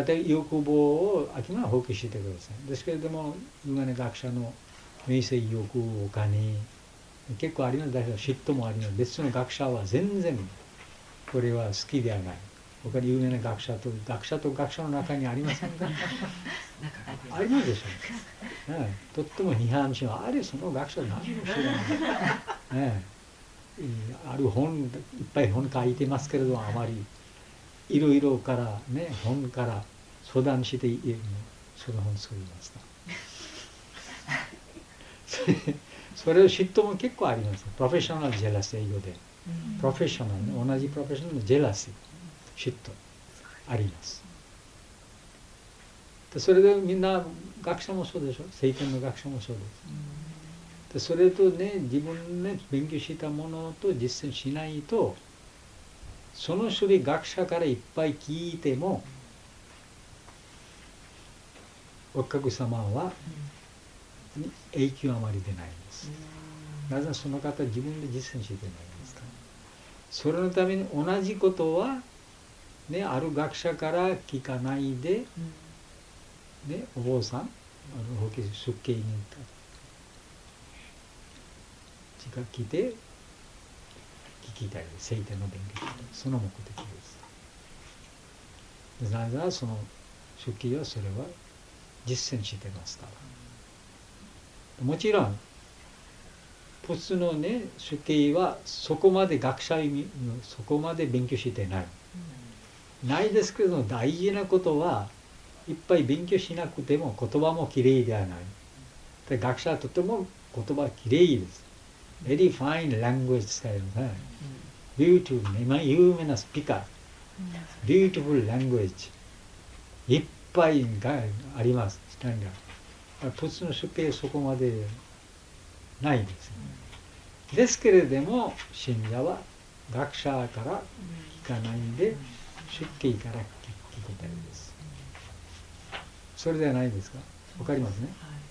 例えば欲望をあくまで放棄してください。ですけれども有名な学者の名声欲お金結構あります。だけど嫉妬もあります。別の学者は全然これは好きではない。他に有名な学者と学者と学者の中にありませんかありますでしょ、ね、とっても批判します。あれその学者何も知らない、ね、ある本いっぱい本書いてますけれどもあまりいろいろからね本から相談してその本作りましたそれ、それを嫉妬も結構あります。プロフェッショナルジェラス英語でプロフェッショナル、ね、同じプロフェッショナルのジェラス嫉妬あります。でそれでみんな学者もそうでしょ。聖典の学者もそうです。でそれとね自分ね勉強したものと実践しないとその種類学者からいっぱい聞いてもおかげさまは影響あまり出ないんです。なぜその方自分で実践してないんですから。それのために同じことはね、ある学者から聞かないで、ね、お坊さん、あの出家に近く来て聞きたいです。聖典の勉強その目的です。なぜならその出家はそれは実践してますから。もちろん普通のね出家はそこまで学者そこまで勉強してない。ないですけど大事なことはいっぱい勉強しなくても言葉もきれいではない。で学者はとても言葉きれいです。Very fine language 使えるね。Beautiful 今有名なスピーカー。Beautiful language いっぱいがあります。普通の出家はそこまでないです、ね。ですけれども信者は学者から聞かないで出家から聞きたいです。それではないですか。わかりますね。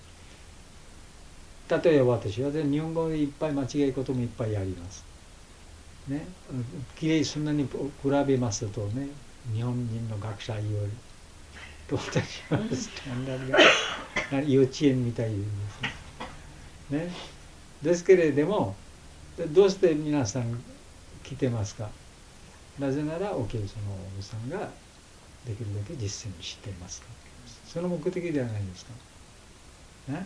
例えば私は日本語でいっぱい間違いこともいっぱいあります。ね、きれいそんなに比べますとね、日本人の学者よりと私はスタンダードが幼稚園みたいですね。ね、ですけれどもどうして皆さん来てますか。なぜならお経そのお坊さんができるだけ実践していますか。その目的ではないですか、ね、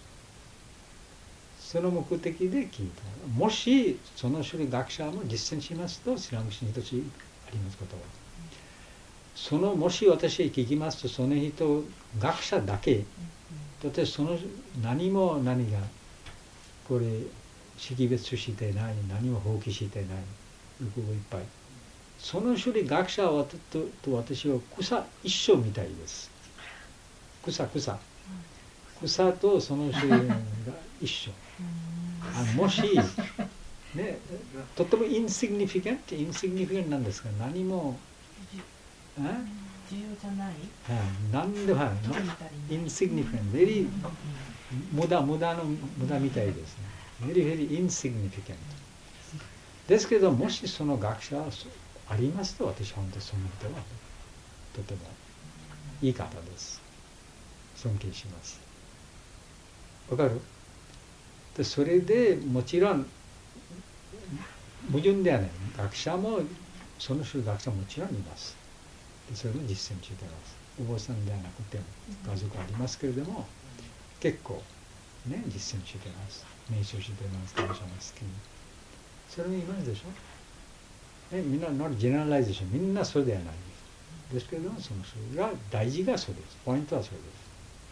その目的で聞いた。もしその種類学者も実践しますとスラムシに一つありますことはそのもし私聞きますとその人学者だけだってその何も何がこれ識別してない何も放棄してない欲望いっぱいその種類学者はとと私は草一緒みたいです。草草草とその種類が一緒。あもしねとてもインシグニフィカントインシグニフィカントなんですが何も重要じゃない。 何でもインシグニフィカントベリー無駄無駄の無駄みたいですね。ベリーベリーインシグニフィカントですけどもしその学者ありますと私は本当にその人はとてもいい方です。尊敬します。わかる？でそれでもちろん矛盾ではない。学者もその種学者ももちろんいます。でそれも実践しています。お坊さんではなくても家族ありますけれども結構ね実践しています。瞑想しています。感謝の好きに。それもいますでしょ。えみんなのジェネラライゼーションみんなそれではないです。ですけれどもそのそれが大事がそうです。ポイントはそれです。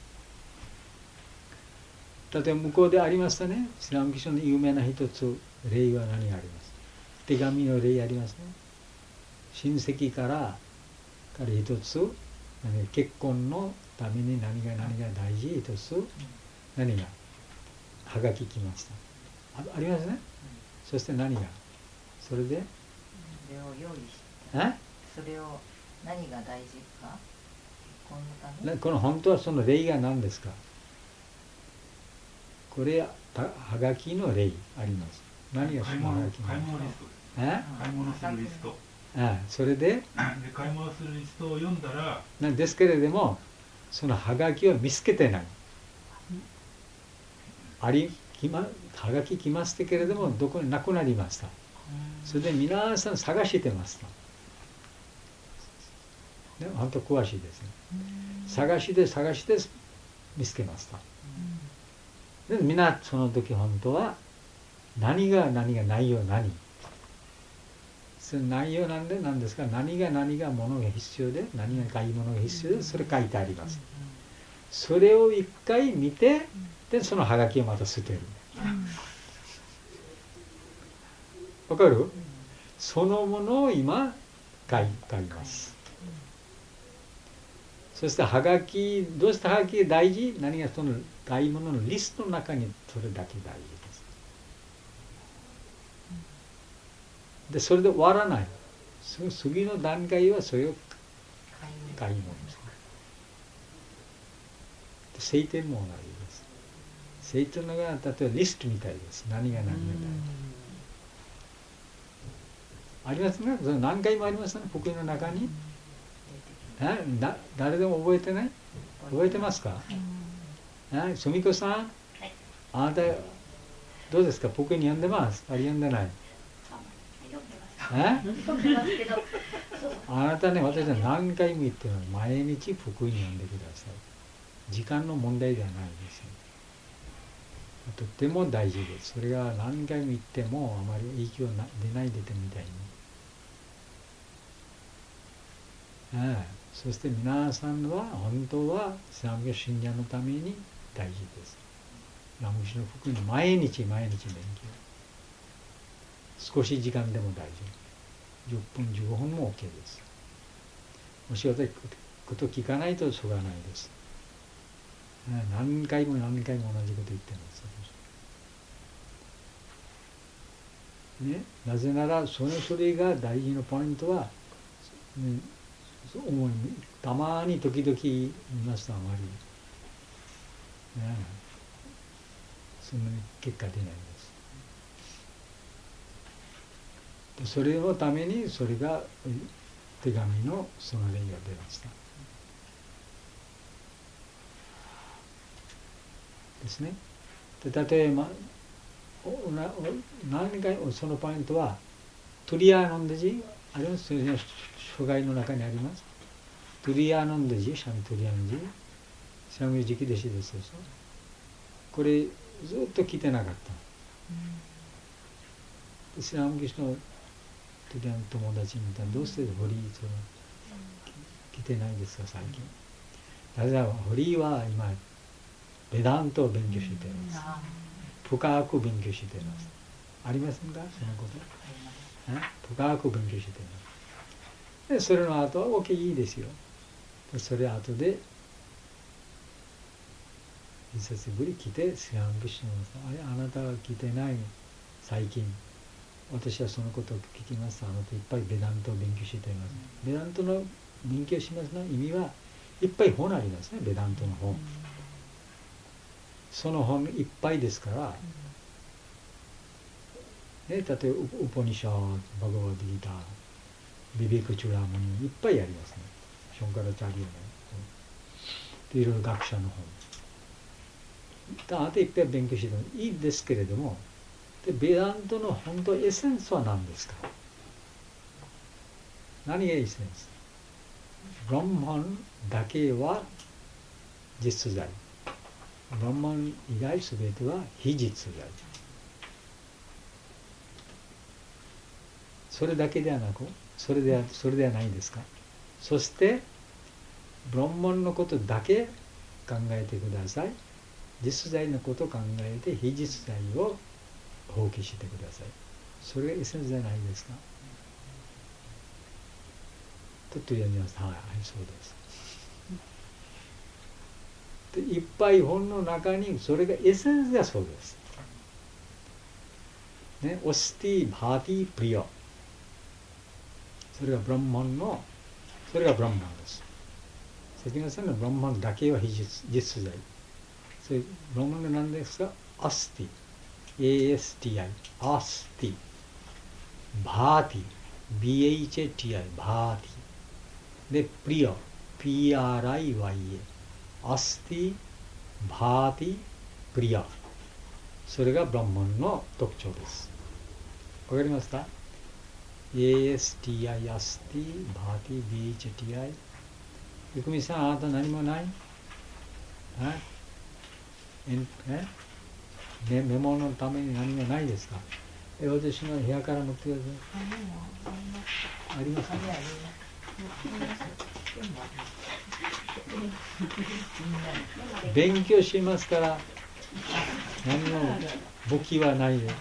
例えば向こうでありましたね。イスラム教の有名な一つ例は何があります。手紙の例ありますね。 親戚からから一つ結婚のために何が何が大事、一つ何がはがき来ました。 あ, ありますね、うん、そして何がそれでそれを用意してそれを何が大事か、結婚のため。 この本当はその例が何ですか。これはがきの例あります。何がそのはがきの買い物リストです。買い物するリスト。 ああ、それで、で買い物するリストを読んだらなんですけれども、そのはがきを見つけてない。ありきまはがき来ましたけれども、どこになくなりました。それで皆さん探してました。ね、本当詳しいですね。探して探して見つけました。でみんなその時本当は何が何が内容何その内容なんで何ですか、何が何がものが必要で何が買い物が必要でそれ書いてあります。それを一回見てでそのハガキをまた捨てる。わかる？そのものを今書い書います。そしてハガキどうしてハガキが大事？何がその買い物のリストの中にそれだけ大事です。でそれで終わらない。その次の段階はそれを買い物です。聖典も同じです。聖典のが例えばリストみたいです。何が何が大事。ありますね。その何回もありますね。福音の中に。あだ誰でも覚えてない？覚えてますか？あ、すみこさん、はい、あなたどうですか？福音読んでます？あ、読んでない？あなたね、私は何回も言ってるの毎日福音読んでください。時間の問題ではないですよ。とっても大事です。それが何回も言ってもあまり影響な出ない出てみたいに。ああ、そして皆さんは本当はイスラム教信者のために大事です。イスラム教の福音毎日毎日勉強。少し時間でも大丈夫。じゅっぷんじゅうごふんも OK です。もし私こと聞かないとしょうがないです。何回も何回も同じこと言ってます。ね、なぜならそのそれが大事なポイントは、ね、思いたまに時々言いますとあまり、ね、そんなに結果出ないです。それのためにそれが手紙のその例が出ました。ですね。で例えば何回そのポイントはトゥリアーノンデジあります。書外の中にあります。トゥリアーノンデジ、シャミトゥリアーノンデジ、シャミジキ弟子ですよ。これずっと来てなかった。イスラム教のトゥリアの友達みたいなどうしてホリーその来てないですか最近。なぜならホリーは今ベダントを勉強しています。深く勉強しています。ありませんかそのこと。深く勉強しています。でそれの後は OK いいですよ。それ後で久しぶり来てスヤンブシのあれあなたは来てない最近。私はそのことを聞きます。あなたいっぱいベダントを勉強しています。ベダントの勉強しますの意味はいっぱい本ありますね。ベダントの本。その本いっぱいですから、ね、例えばウポニシャー、バガワディギター、ビビクチュラーモニいっぱいありますね。ションカラチャリアの本。いろいろ学者の本。あといっぱい勉強してもいいですけれども、でベダントの本当エッセンスは何ですか？何がエッセンス？ブランマンだけは実在。ブランマン以外すべては非実在。それだけではなく、それではそれではないですか。そしてブランマンのことだけ考えてください。実在のことを考えて非実在を放棄してください。それがエッセンスじゃないですか。 とと読みます。はい、はい、そうです。でいっぱい本の中にそれがエッセンスがそうです。ね、オスティ・バーティ・プリヨ。それがブランマンの、それがブランマンです。関根さんのブランマンだけは非実実在。それブランマンが何ですか？アスティ。エーエスティーアイ。アスティ。バーティ。ビーエイチエーティーアイ。バーティ。で、プリヨ。ピーアールアイワイエー。アスティ。バーティ。プリヨ。それがブランマンの特徴です。わかりますか？ エーエスティーアイ、アスティ、バーティ、ビーエイチティーアイ。ゆくみさん、あなた何もない？ええメメモのために何もないですか？え、私の部屋から持ってください。ありますか？勉強しますから、何も武器はないで。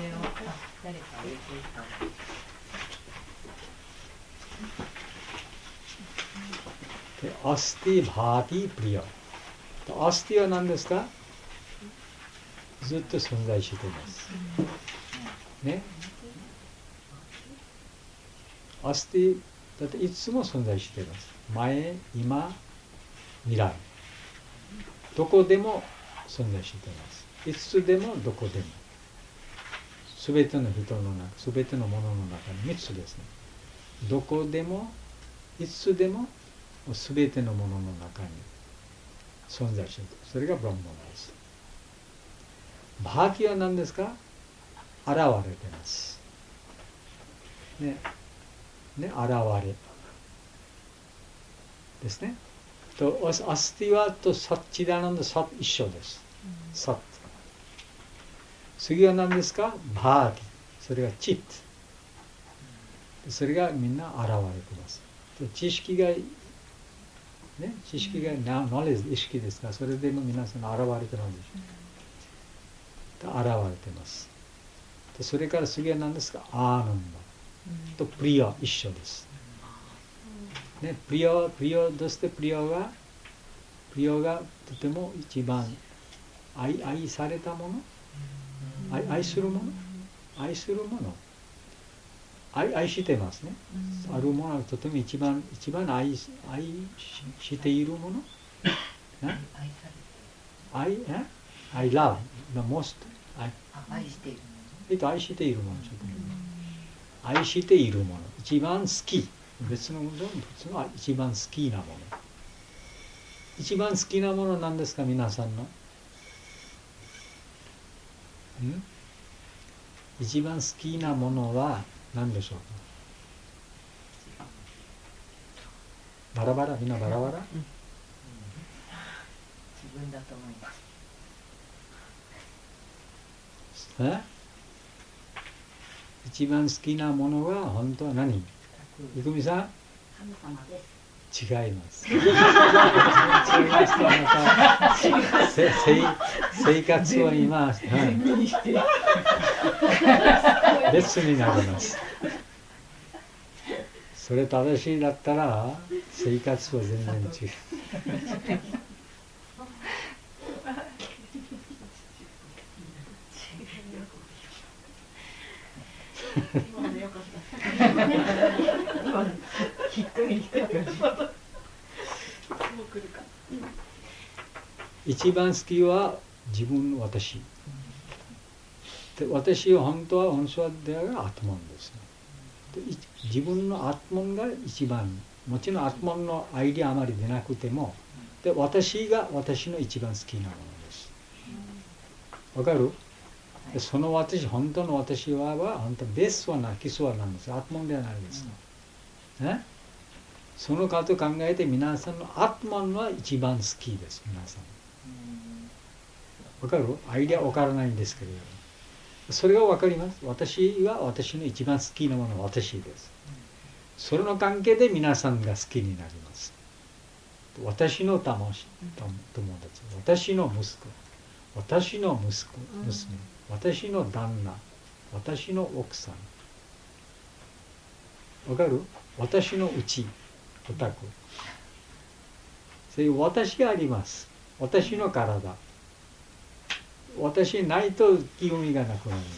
アスティ・バーティ・プリヨ。アスティは何ですか？ずっと存在しています。ね。アスティだっていつも存在しています。前、今、未来。どこでも存在しています。いつでもどこでも。すべての人の中、すべてのものの中にみっつですね。どこでも、いつでも、すべてのものの中に存在している。それがブランマンです。バーティは何ですか？現れてます。ね。ね、現れ。ですね。と、アスティワとサッチダナンドサッ一緒です。サッ。次は何ですか？バーティ。それがチット。それがみんな現れてます。知識が、ね、知識がノレッジ、意識ですから、それでも皆さん現れてるんでしょう。現れてます。それから次は何ですか？アーナンドとプリヨ一緒です。ね、プリヨ、プリヨとしてプリヨが、プリヨがとても一番愛、愛されたもの、愛、愛するもの、愛するもの、愛、愛してますね。あるものはとても一番、一番愛、愛しているもの。愛、え I love the most. 愛している。 えっと、愛しているもの。愛しているもの。一番好き。別のもの、別の一番好きなもの。一番好きなものなんですか、皆さんの。ん一番好きなものは何でしょうか。バラバラ、みんなバラバラ、うん、 自分だと思います。 え一番好きなものは本当は何？ゆくみさん？ 神様です。 違います。違いますとまた生活を今、はい、別になります。それ正しいだったら生活は全然違う。一番好きは自分の私で、私は本当は本当はではアトモンですで、自分のアトモンが一番、もちろんアトモンのアイディアあまり出なくてもで、私が私の一番好きなものです。わかる？でその私、本当の私はは本当ベースはな、基礎はなんです。アトモンではないです、うん、ね。そのことを考えて皆さんのアトモンは一番好きです。皆さんわかる？アイデアわからないんですけれどそれがわかります。私は私の一番好きなものは私です。それの関係で皆さんが好きになります。私の友達、私の息子、私の息子、娘、私の旦那、私の奥さん。わかる？私のうち、 オタク。そういう私があります。私の体。私ないと清みがなくなります。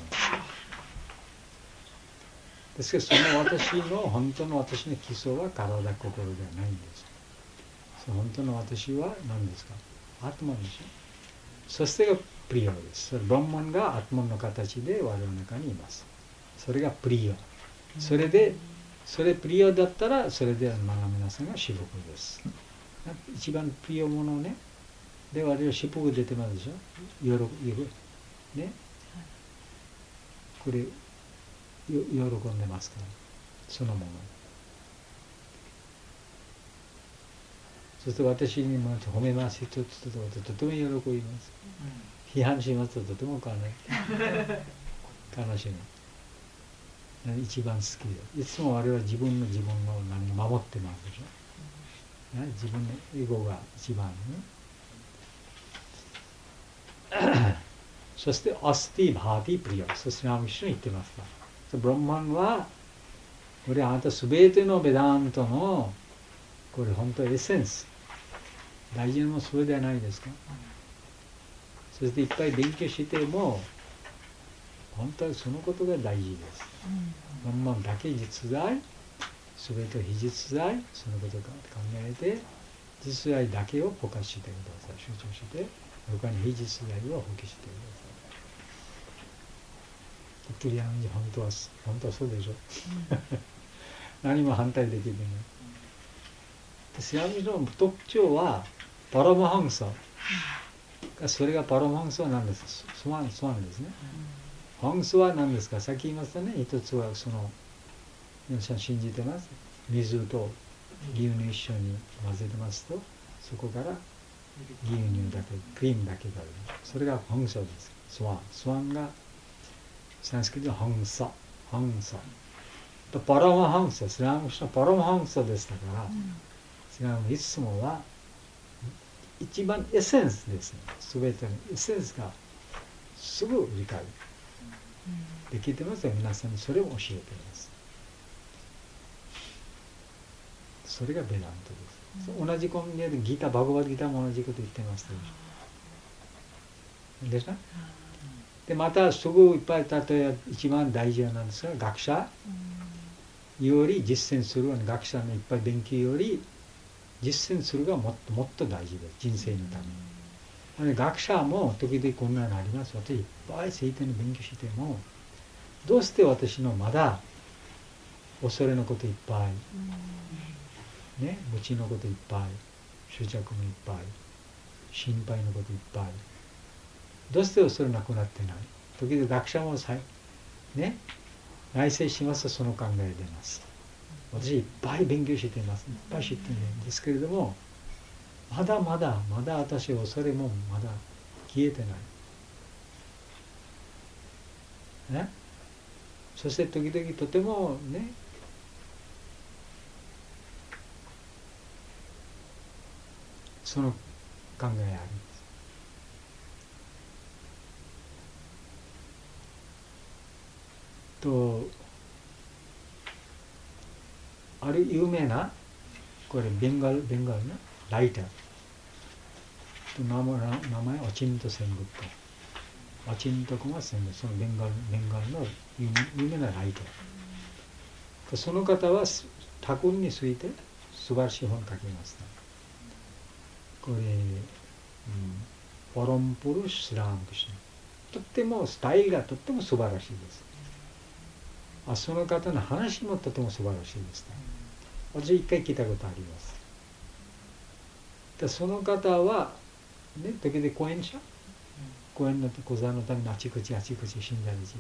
ですけどその私の本当の私の基礎は体、心ではないんです。その本当の私は何ですか？アトマンでしょ。そしてがプリヨです。それブランマンがアトマンの形で我々の中にいます。それがプリヨ。それで、それプリヨだったらそれでまあ皆さんが至福です。一番プリヨものね。で我々至福出てますでしょ。喜ぶね。これよ喜んでますから、そのもの。そして私にも褒めますととても喜びます。批判しますととても悲しみ。一番好きで。いつも我々自分の自分の何を守ってますでしょ。ね、自分のエゴが一番ね。そしてアスティ・バーティ・プリヨ。そしてラムシュン言ってますか。ブランマンはこれあなたすべてのベダントのこれ本当エッセンス。大事なものそれではないですか。そしていっぱい勉強しても本当にそのことが大事です。ブランマンだけ実在、すべて非実在、そのことを考えて実在だけをフォーカスしてください。集中して他に非実在を放棄してください。とりあえず本当は本当はそうでしょ。何も反対できない。シラミの特徴はパラマハンサ。それがパラマハンサは何ですか。スワン、スワンですね。ハンサは何ですか。さっき言いましたね。一つはその皆さん信じてます。水と牛乳一緒に混ぜてますと、そこから牛乳だけ、クリームだけがある。それがハンサです。スワン。スワンがサンスクリットのハンサ、ハンサ。とパラマハンサ、スラムのパラマハンサでしたから、スラムいつもは一番エッセンスですね。すべてのエッセンスがすぐ理解できてますよ。皆さんにそれを教えています。それがベダントです。うん、同じ根源でギター、バグバッドギターも同じこと言ってますでしょ。でまたすぐいっぱい例えば一番大事なんですが、学者より実践する、学者のいっぱい勉強より実践するがもっともっと大事です。人生のために。学者も時々こんなのあります。私いっぱい聖典の勉強してもどうして私のまだ恐れのこといっぱい、ね、無知のこといっぱい、執着もいっぱい、心配のこといっぱい、どうしてそれなくなってない。時々学者もさ、ね、内省しますとその考え出ます。私いっぱい勉強しています。いっぱい知っているんですけれども、まだまだまだ私恐れもまだ消えてない。ね、そして時々とてもね、その考えあります。とある有名なこれベンガルベンガルなライターと名前名前アチントセンブット、アチントコマセンブット、そのベンガルベンガルの有名なライター。その方はタクルについて素晴らしい本を書きました。これ、うん、パランプルシュラームクシュナ、とってもスタイルがとっても素晴らしいです。あ、その方の話もとても素晴らしいですね。私一回聞いたことあります。でその方は、ね、時々講演者、講演の講座のためにあちこちあちこち死んだりして、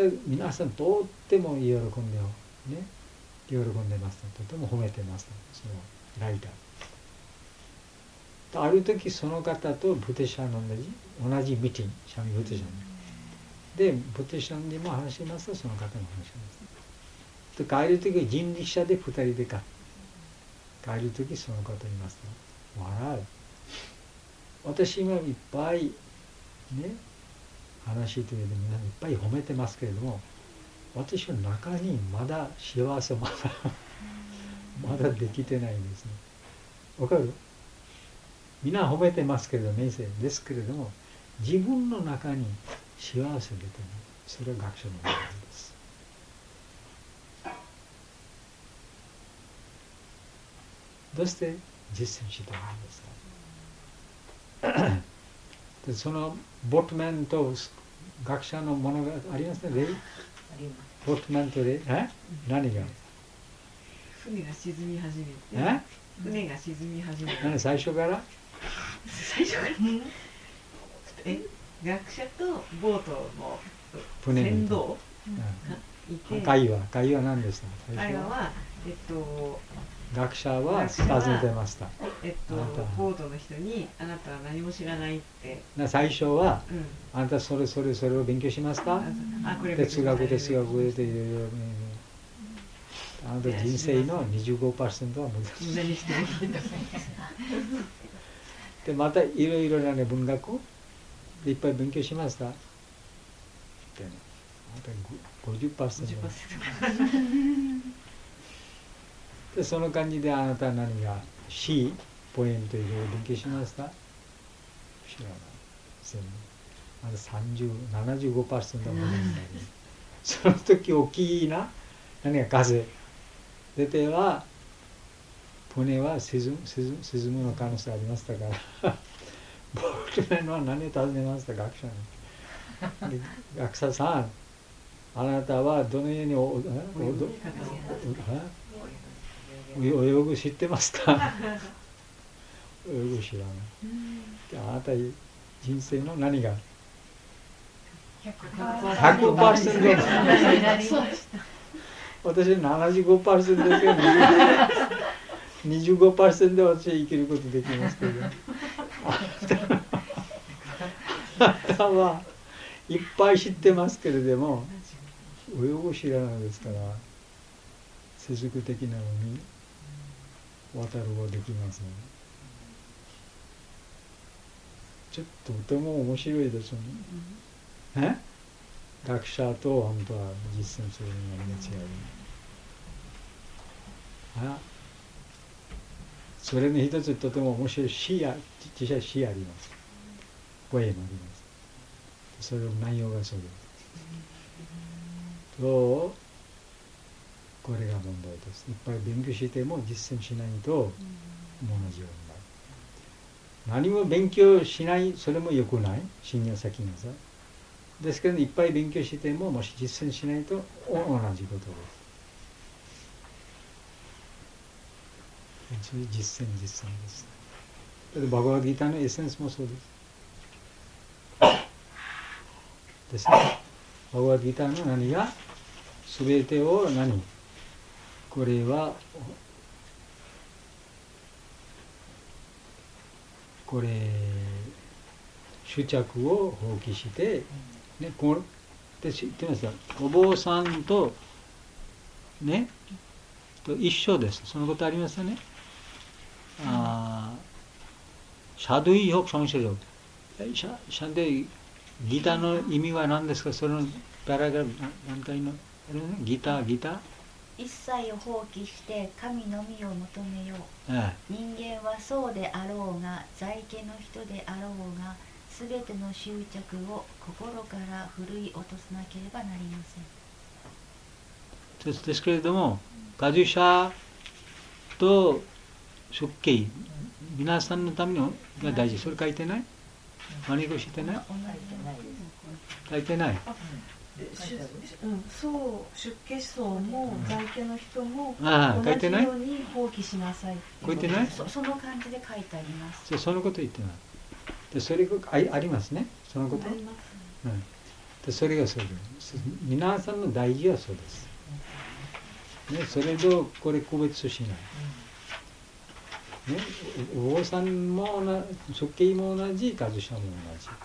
で皆さんとっても喜んで、ね、喜んでます、とても褒めてます、そのライター。ある時その方とブテシャの同じ同じミーティング、シャミブテシャでブテシャにも話しますと、その方も話しますと、帰る時人力車で二人でか帰る時その方いますと笑う。私今いっぱいね話している皆さんいっぱい褒めてますけれども、私の中にまだ幸せまだまだできてないですね。わかる？みんな褒めてますけれど、名声ですけれども、自分の中に幸せ出てない。それは学者の問題です。どうして実践したいんですか？でそのボットマンと学者のものがありますね。例ボットマンと例、え何が？ 船が沈み始めて、 え船が沈み始めて、 何最初から最初からえ学者とボートの船に船頭うんいて、 会話会話何でした？最初会話はえっと学者は尋ねてました。 えっとあなたボートの人にあなたは何も知らないって、 な最初はうんあなたそれそれそれを勉強しますか？ あこれ哲学哲学ででいろいろねあなた人生の にじゅうごパーセント は無駄です。 無駄にしてる。 でまたいろいろな、ね、文学でいっぱい勉強しました。でまた ごじゅっパーセント でその感じであなたは何が詩、ポエムといろいろ勉強しました？知らない。全部まださんじゅう、ななじゅうごパーセント は無駄になりその時大きいな何が風出ては船は沈む、沈む、沈むの可能性ありましたからボートマンは何を尋ねました？学者に学者さんあなたはどのようにおおお泳ぐ知ってますか？泳ぐ知らない。あなた人生の何がひゃくパーセント 私ななじゅうごパーセント ですけどにじゅうごパーセント で私は生きることできますけどあなたはいっぱい知ってますけれども泳ぐ知らないですから世俗的な海渡るはできません。ちょっととても面白いですよね。え学者と本当は実践するのが違う。あそれの一つとても面白い詩や実際詩あります。ポエムあります。それの内容がそうです。とこれが問題です。いっぱい勉強しても実践しないと同じようになる。何も勉強しないそれも良くない。信用先がさ。ですけどいっぱい勉強してももし実践しないと同じことです。そういう実践実践です。バガバッドギーターのエッセンスもそうです。ですね。バガバッドギーターの何が全てを何これはこれ執着を放棄して、ね、こうって知ってますか？お坊さんとねと一緒です。そのことありますよね。あ사두의 혁 성실력。シャでギターの意味は何ですか？そのパラグラフ何回のギターギター一切を放棄して神のみを求めよう。 ああ人間はそうであろうが在家の人であろうがすべての執着を心から奮い落とさなければなりません。 です、ですけれどもカジュシャと出家皆さんのためのが大事。それ書いてない？何をしてない？書いてない。 うん、そう出家僧も在家の人もああ書いてない同じように放棄しなさいって書いてない？ そ, その感じで書いてあります。 そ, そのこと言ってない。でそれが あ, ありますね。そのこと。 あります。 うん、でそれがそうです。皆さんの大事はそうです。ね、それとこれ区別しない。ね、お坊さんも出家も同じ、カズシャも同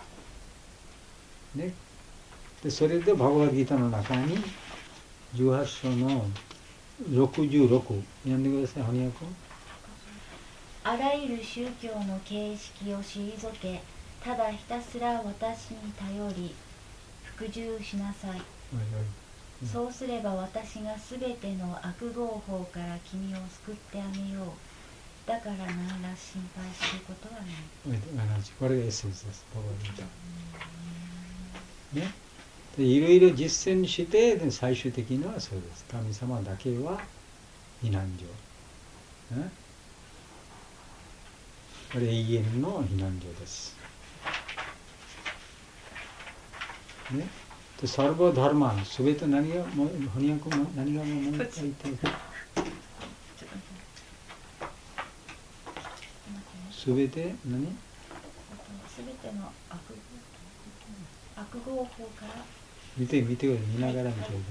じ。ね、でそれでバガバッドギーターの中にじゅうはち章のろくじゅうろく読んでください。翻訳。 あらゆる宗教の形式を退け、ただひたすら私に頼り服従しなさい。 そうすれば私がすべての悪合法から君を救ってあげよう。だから何ら心配することはない。 これがエッセンスです。ね、でいろいろ実践してで最終的にはそうです。神様だけは避難所、ね、これ永遠の避難所です、ね、でサルバダルマンすべて何が翻訳も何が問題言っているかすべて何すべての悪悪合法から見て見てください。見ながら見てください。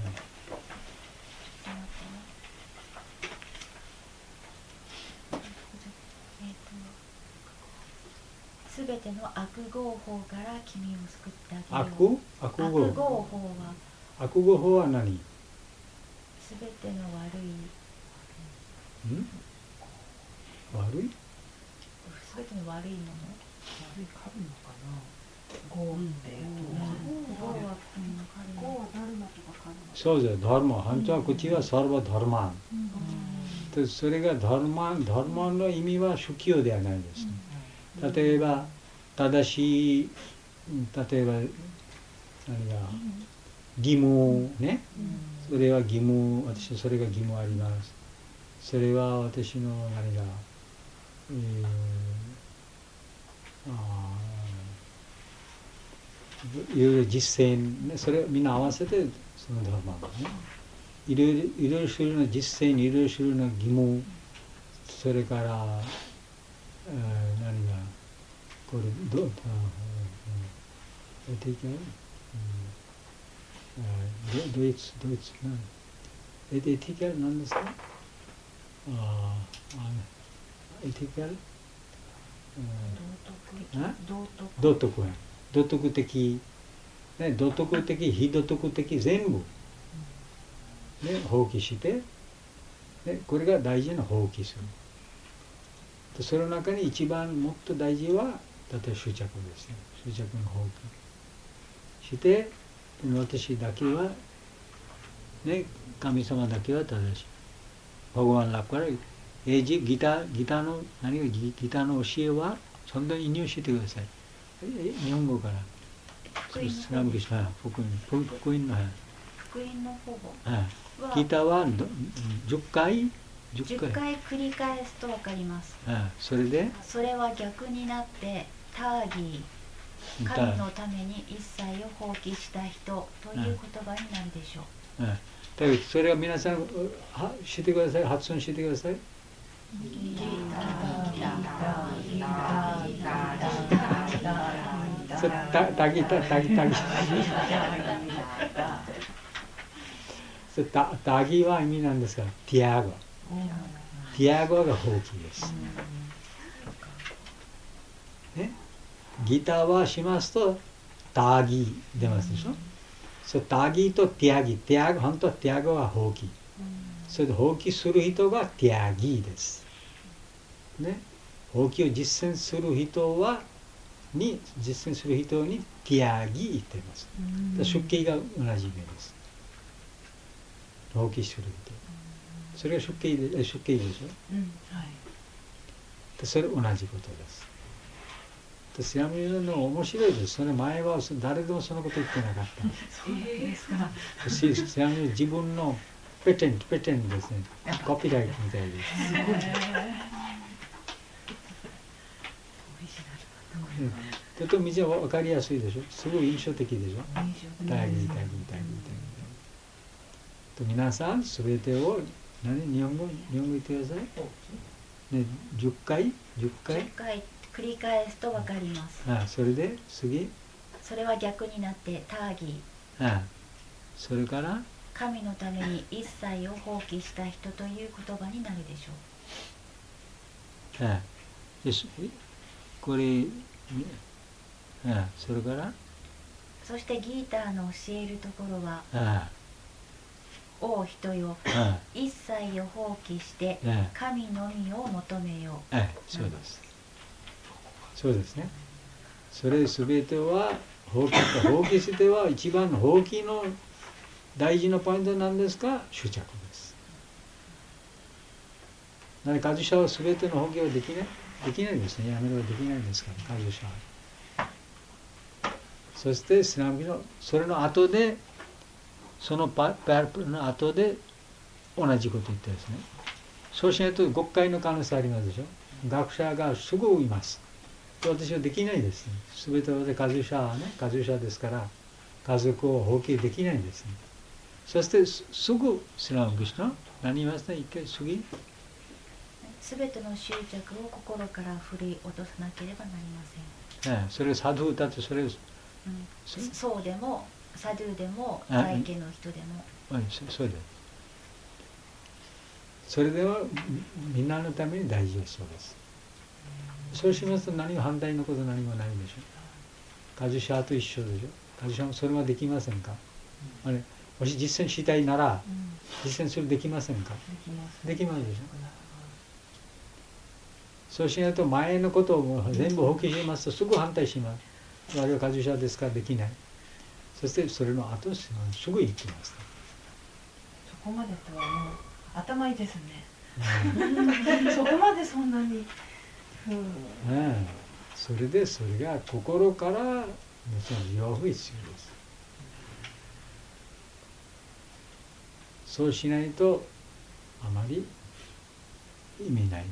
すべての悪合法から君を救ってあげよう。 悪？ 悪合法は悪合法は何？ すべての悪い。 ん？悪い？ すべての悪いもの。 悪い神のかな。ゴーってゴーはゴーはダルマとかカルマ。 そうです。ダルマ。本当はこっちはサルバダルマン。でそれがダルマン、ダルマンの意味は宗教ではないですね。例えば正しい、例えば何が義務ね。それは義務、私それが義務あります。それは私の何が、えー、あいろいろ実践、ね、それをみんな合わせてそのドラマがね、いろいろいろいろ種類の実践、いろいろ種類の義務、それから、えー、何がこれどうえていけない、ドイツドイツなエティカルなんですか？ああエティカル道徳や道徳的、ね、道徳的、非道徳的全部、ね、放棄して、ね、これが大事な放棄する。でその中に一番もっと大事は例えば執着ですね。執着の放棄して私だけは、ね、神様だけは正しい。バガワンラップから英字ギターギターの何がギターの教えはそんなに引用してください。日本語から福音の福音福音福音の福音の保護はギターはじゅっかいじゅっかい繰り返すと分かります。 それでそれは逆になってターギー神のために一切を放棄した人という言葉になるでしょう。 だけどそれは皆さんは知ってください。発音してください。 ギタタギタタギタギタタギは意味なんですがティアゴティアゴが放棄です、ね、ギターはしますとタギ出ますでしょ。そうタギとティアギティアゴ本当はティアゴは放棄。それで放棄する人がティアギです、ね、放棄を実践する人はに実践する人にティアギ言っています。出家が同じ意味です。放棄する人。それが出家で出家でしょ。うんはい、でそれ同じことです。でセラミューの面白いです。それ前は誰でもそのこと言ってなかった。 そうですか。 セラミュー自分のペテントペテントですね。コピーライトみたいです。すごいとてもみんな分かりやすいでしょ。すごい印象的でしょ。大事大事大事大事と皆さんすべてを何日本語日本語言ってください。ねじゅっかいじゅっかいじゅっかい繰り返すと分かります。 ああそれで次それは逆になってターギー。ああそれから神のために一切を放棄した人という言葉になるでしょう。 ああですこれああそれからそしてギーターの教えるところはああ王人よ一切を放棄して神のみを求めよう。 ああそうです。そうですね。それすべては放棄放棄しては一番放棄の大事なポイントは何ですか？執着です。なので、カズシャは全ての放棄はできない、できないですね。やめるはできないですから、カズシャは。そして、スナムキの、それの後で、そのパープルの後で、同じこと言ってですね。そうしないと誤解の可能性ありますでしょ。学者がすぐいます。私はできないですね。すべてでカズシャはね、カズシャですから、家族を放棄できないんですね。そしてすぐスラムクリシュナ何言いますね、一回次。 すべての執着を心から振り落とさなければなりません。 ええ、それサドゥだとそれ、うん、 そそうでもサドゥでも大家の人でも、 はい、それでそれではみんなのために大事ですそうです。そうしますと何も反対のこと何もないでしょ。カズシャと一緒でしょ。カズシャもそれはできませんか。あれもし実践したいなら、うん、実践するできませんか。できますでしょ。そうしないと前のことを全部放棄しますとすぐ反対します。我々はカズシャですからできない。そしてそれの後すぐ行きます。 そこまでとはもう頭いいですね。うん、そこまでそんなに。うん、 ね、それでそれが心からもちろん養父必要です。そうしないとあまり意味ないんです。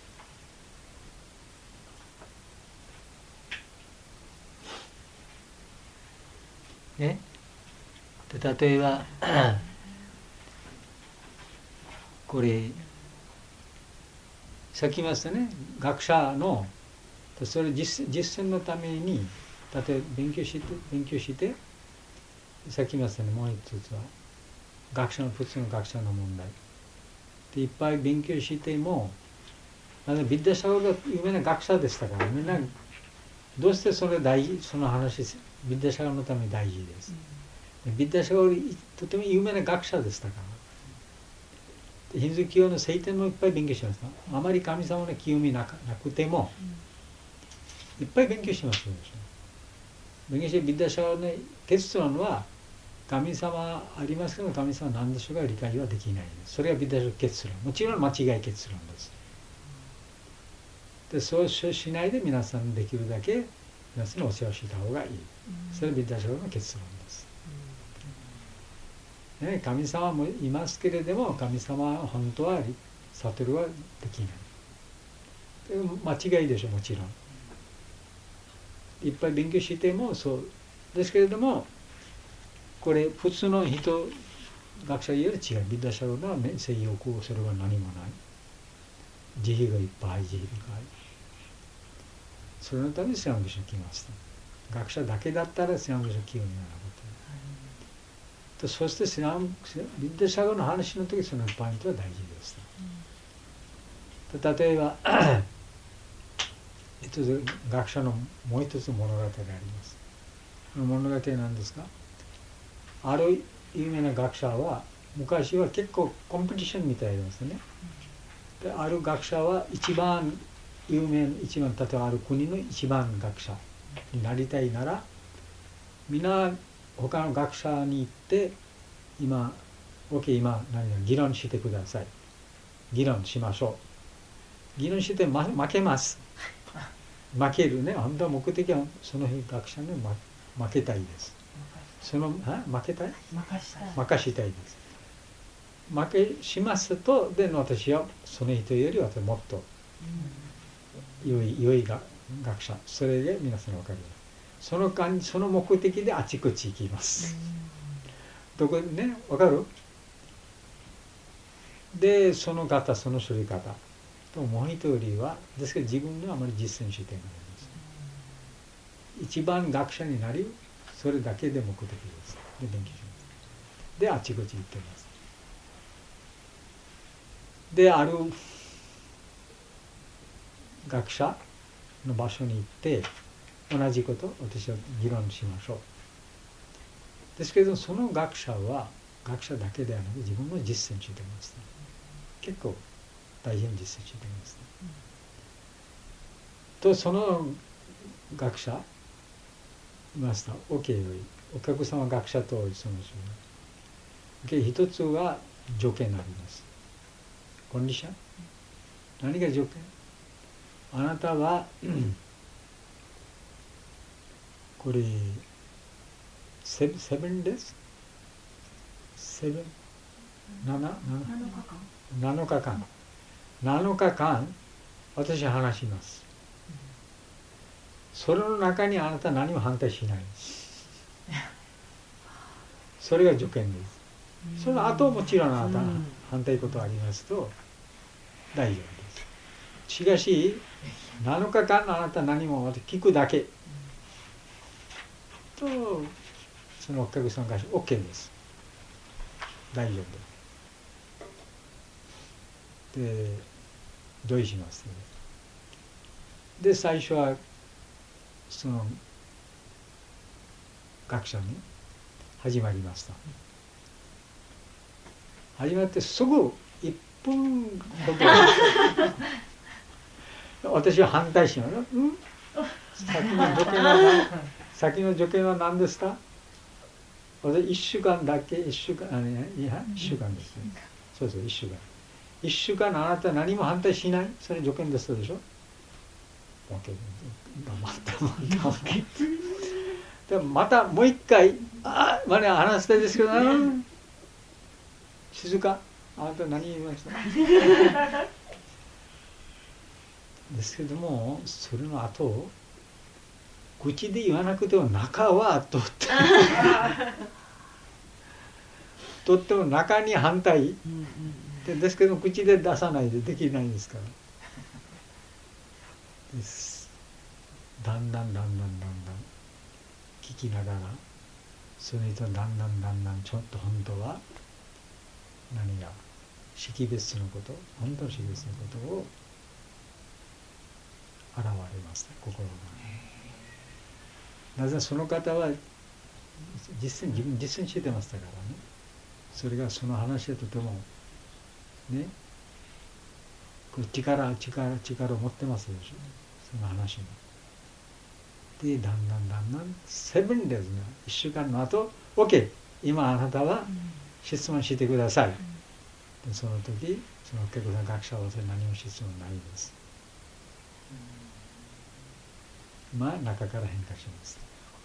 ね、で例えばこれさっき言いましたね、学者のそれ 実, 実践のために例えば勉強して勉強してさっき言いましたね、もう一つは学者の普通の学者の問題でいっぱい勉強してもビッダシャガが有名な学者でしたからみんなどうしてそれ大事、その話ビッダシャガのために大事です。ビッダシャガはとても有名な学者でしたからヒンズー教の聖典もいっぱい勉強しました。あまり神様の清みなくてもいっぱい勉強しますよ。勉強してビッダシャガの結論は神様ありますけど神様何でしょうか理解はできないです。それがビッダシャガ結論。もちろん間違い結論です。でそうしないで皆さんできるだけ皆さんにお世話した方がいい。それがビッダシャガの結論です。ね、神様もいますけれども神様は本当は悟るはできない。間違いでしょもちろん。いっぱい勉強してもそうですけれどもこれ普通の人学者より違う。ビッダシャガの性欲それは何もない。慈悲がいっぱい慈悲がある。それのためにスラムクリシュナ来ました。学者だけだったらスラムクリシュナ清めなかった。そしてスラムビッダシャガの話の時そのポイントは大事です。うん、例えば学者のもう一つ物語があります。この物語は何ですか。ある有名な学者は昔は結構コンペティションみたいですね。である学者は一番有名一番例えばある国の一番学者になりたいならみんな他の学者に行って今 OK 今何々議論してください。議論しましょう。議論して、ま、負けます。負けるね。本当は目的はその日学者に負けたいです。その負けたい任したい任したいです。負けしますとで私はその人よりはもっと良い良いが学者それで皆さん分かる。その間その目的であちこち行きます。どこね分かる。でその方その処理方ともう一人はですけど自分ではあまり実践してないです。一番学者になりそれだけで目的です。で勉強します。であちこち行ってます。である学者の場所に行って同じこと私は議論しましょう。ですけどその学者は学者だけではなく自分も実践してます、ね、結構大変実践してます、ね、とその学者いました。 OK よりお客様学者とそので一つは条件があります。コンディション。何が条件？あなたはこれセブセブンです。セブン七七七日間七日間私は話します。それの中にあなた何も反対しない。それが条件です。その後もちろんあなた反対ことありますと大丈夫です。しかしなのかかんあなた何も聞くだけとそのお客さんが OK です。大丈夫です。で同意します、ね。で最初はその学者に始まりました。始まってすぐいっぷんほど私は反対します。うん、先の条件は何先の条件は何ですか？私いっしゅうかんだけいっしゅうかんあ、ね、いやいっしゅうかんですね。そうそういっしゅうかんいっしゅうかんあなた何も反対しない、それ条件ですでしょ。OK、頑張った頑張ったでもまたもう一回あまだ話したいですけど、静かあなた何言いましたですけども、それの後口で言わなくても中はとってとっても中に反対でですけど口で出さないでできないんですからです。だんだんだんだんだんだん聞きながらそれとだんだんだんだんちょっと本当は何が識別のこと本当の識別のことを現れますね、心が。なぜその方は実践自分実践してましたからね。それがその話でとてもね力力力を持ってますでしょ、その話も。でだんだんだんだんセブンですね、いっしゅうかんの後 OK 今あなたは質問してください、でその時その結構な学者は何も質問ないです。まあ中から変化します。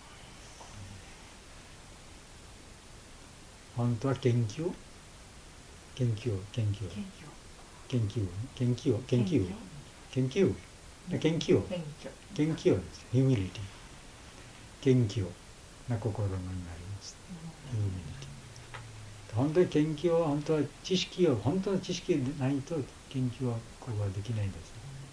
本当は研究研究研究研究研究研究研究研究研究です。ヒューミリティ研究な心のになります。ヒューミリティ本当に研究は本当は知識を本当の知識でないと研究はここはできないんです。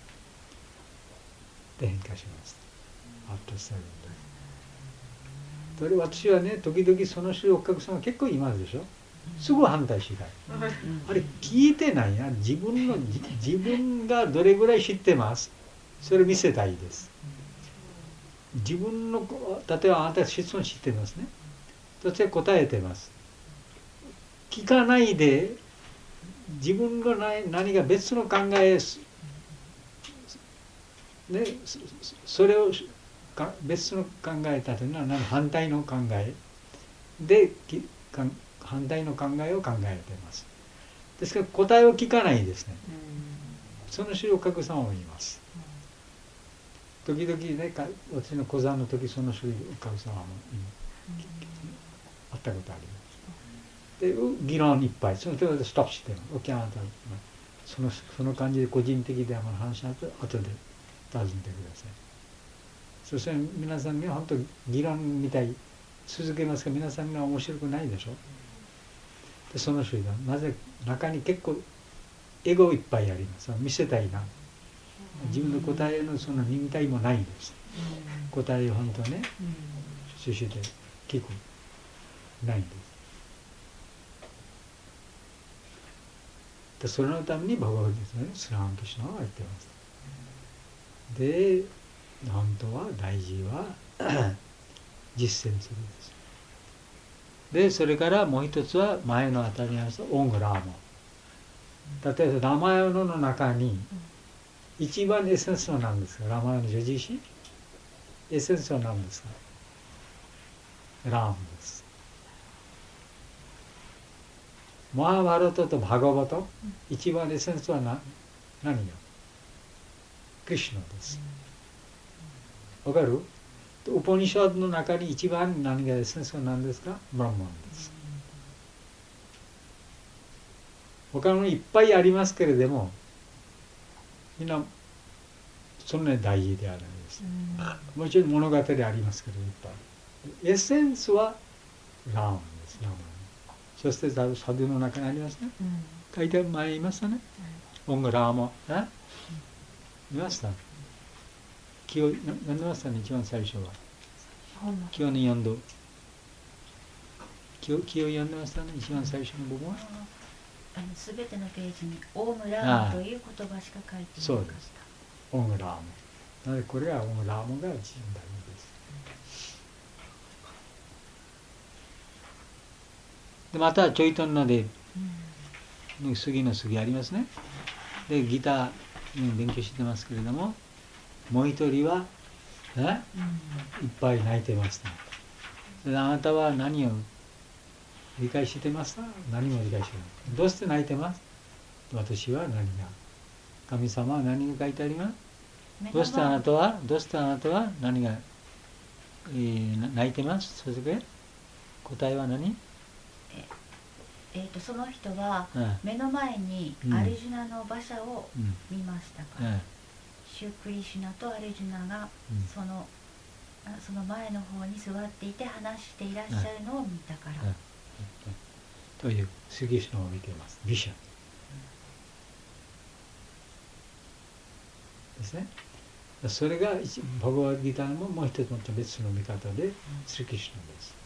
で変化します。あとセブンでそれ私はね時々その人お客さんが結構いますでしょ。すぐ反対しない。あれ聞いてないや自分の自分がどれぐらい知ってます。それ見せたいです。自分の例えばあなた質問知ってますね。そして答えてます。聞かないで自分の何が別の考えねそれを別の考えたというのは反対の考えで反対の考えを考えています。ですから答えを聞かないですね。その種類お客さんもいます。時々ね私の講座の時その種類お客さんもあったことあります。で議論いっぱいその時でストップしておきあなたそのその感じで個人的で話し合って後で尋ねてください。そして皆さんには本当に議論みたい続けますが皆さんが面白くないでしょ。でその人がなぜ中に結構エゴいっぱいあります。見せたいな自分の答えのその忍耐もないです。答えを本当ね主して聞くないんです。でそれのためにバガバッドギータねスラーンキシュナは言ってます。で本当は大事は実践するんです。でそれからもう一つは前のあたりにあるオングラーモ。例えばラマヤノの中に一番エッセンスは何ですか。ラマヤノ女子誌エッセンスは何ですか。ラームです。 マハバラタとバガバタ、一番エッセンスは何何よ。クリシュナです。わかる？ウパニシャドの中に一番何がエッセンスは何ですか？ブランマンです。他のいっぱいありますけれども、みんなそんなに大事ではないです。もちろん物語ありますけどいっぱい。エッセンスはラーマンです。ラーマン。そしてサドゥの中にありますね。書いて前言いましたね。オングラーマン。え？見ました？今日読んでましたね、一番最初は。今日に読んど。今日読んでましたね、一番最初の部分は。 すべてのページにオームラームという言葉しか書いていなかった。 そうです。オームラーム。なのでこれはオームラームが一番大事です。でまたチョイトンナで杉の杉ありますね。でギター勉強してますけれども、もう一人は、ね、いっぱい泣いてました。であなたは何を理解してますか？何も理解してない。どうして泣いてます？私は何が？神様は何が書いてあります？どうしてあなたはどうしてあなたは何が、えー、泣いてます？それで答えは何？ ええー、とその人は目の前にアルジュナの馬車を見ましたか？うんうん、シュクリシュナとアルジュナがその、うん、その前の方に座っていて話していらっしゃるのを見たから。うんうんうん、 というスギシュナを見ています。ビシャン、うん、ですね。それがバガワッドギターのもう一つの別の見方でスギシュ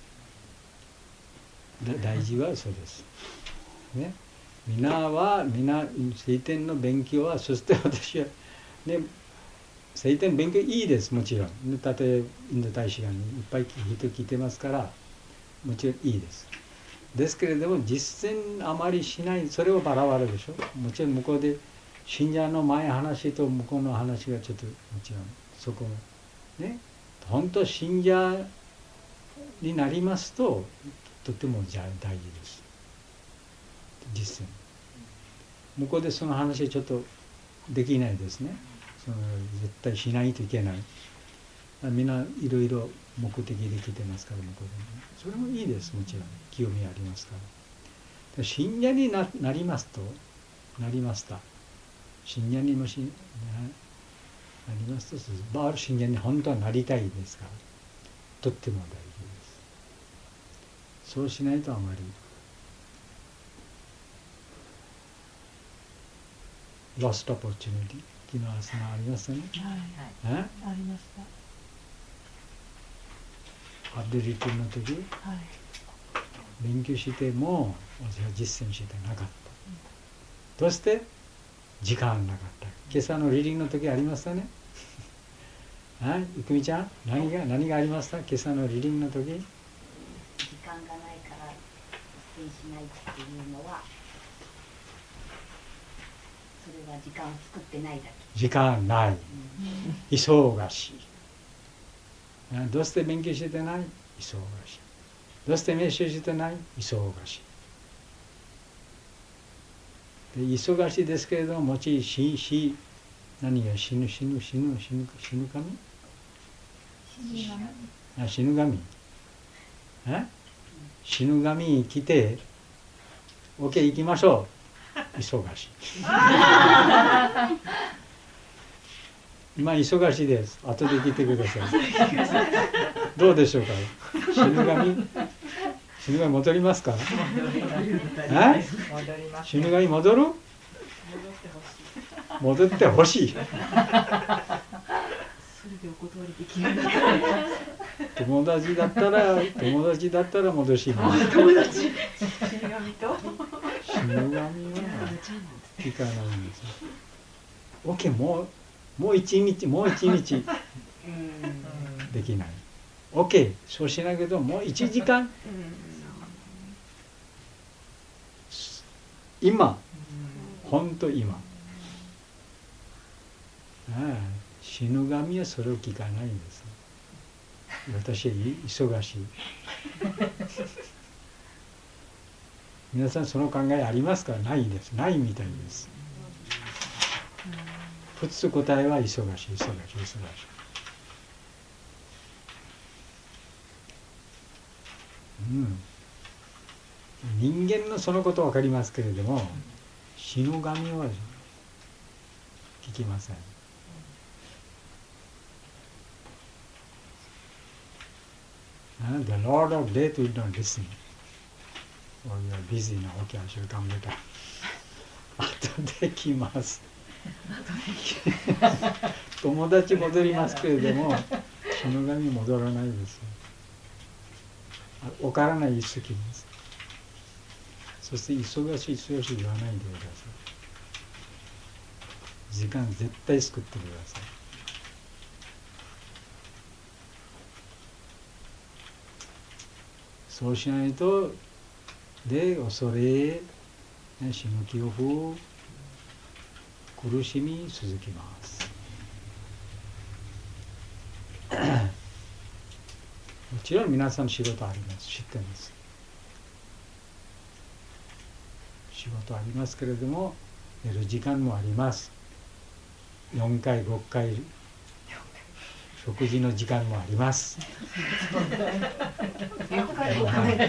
ナです。大事はそうです。ね、皆は皆聖典の勉強は、そして私はね、聖典勉強いいです、もちろん。例えばインド大使館にいっぱい人聞いてますから、もちろんいいです。ですけれども実践あまりしない、それはバラバラでしょ。もちろん向こうで信者の前話と向こうの話がちょっともちろんそこね、本当信者になりますととても大事です。実践。向こうでその話はちょっとできないですね。その絶対しないといけない。みんないろいろ目的で来てますから向こうでも。それもいいです、もちろん。興味ありますから。信者に な, なりますと、なりました。信者にもし な, なりますと、ある信者に本当はなりたいですから、とっても大事です。そうしないとあまり。ロストオポチュニティ、昨日朝がありましたね。 はい、はい、ありました。 アブデリティの時、はい、勉強しても私は実践してなかった。うん、どうして時間なかった。今朝のリーディングの時ありましたね。はい、いくみちゃん、何が何がありました？今朝のリーディングの時。 時間がないから実践しないっていうのは、それは時間を作ってないだけ。 時間ない。うん、忙しい。どうして勉強してない？忙しい。どうして瞑想してない？忙しい。で忙しいですけれども、もちしし何が死ぬ死ぬ死ぬ死ぬ死ぬ神？死ぬ神。あ、死ぬ神。え？死ぬ神来て、OK 行きましょう。忙しい。今忙しいです。後で来てください。どうでしょうか。死ぬ神、死ぬ神戻りますか。え？死ぬ神戻る？戻ってほしい。それでお断りできない。 友達だったら友達だったら戻します。 友達。死ぬ神と。 死ぬ神は聞かないんですよ。OK もう。もう一日、もう一日できない。OK、そうしないけど、もう一時間。今、本当今。ああ、死ぬ神はそれを聞かないんです。私は忙しい。 皆さんその考えありますか？ないです。ないみたいです。普通答えは忙しい、忙しい、忙しい。うん。人間のそのことは分かりますけれども、死の神は聞きません。The Lord of Death will not listen. Or you are busy now. Okay, I shall come later. 後で来ます。友達戻りますけれども、死の神戻らないですよ。おからない一石です。そして忙しい忙しい言わないでください。時間絶対作ってください。そうしないと、で、恐れ、死ぬ恐怖、苦しみ続きます。もちろん皆さん仕事あります。知ってます。仕事ありますけれども、寝る時間もあります。よんかい、ごかい、食事の時間もあります。よんかい、ごかい。テ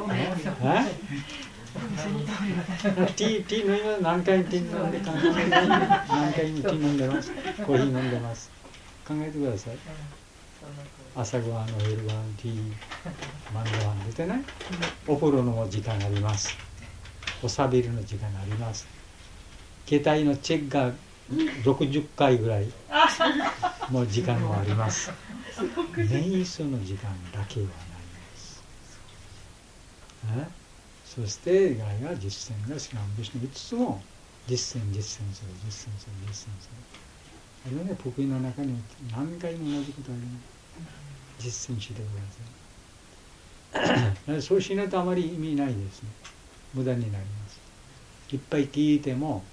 ィー、ティー飲みます。何回ティー飲んで、何回ティー飲んでます。コーヒー飲んでます。考えてください。朝ごはん、お昼ごはん、ティー、晩ごはん出てない？お風呂の時間あります。おしゃべりの時間あります。携帯のチェックがろくじゅっかいぐらいもう時間もあります。瞑想の時間だけはないです。えそしてガイが実践がシランビシのいつつも実践実践する実践する実践する。あれはね、福音の中に何回も同じことあるね。実践してください。そうしないとあまり意味ないですね。無駄になります。いっぱい聞いても、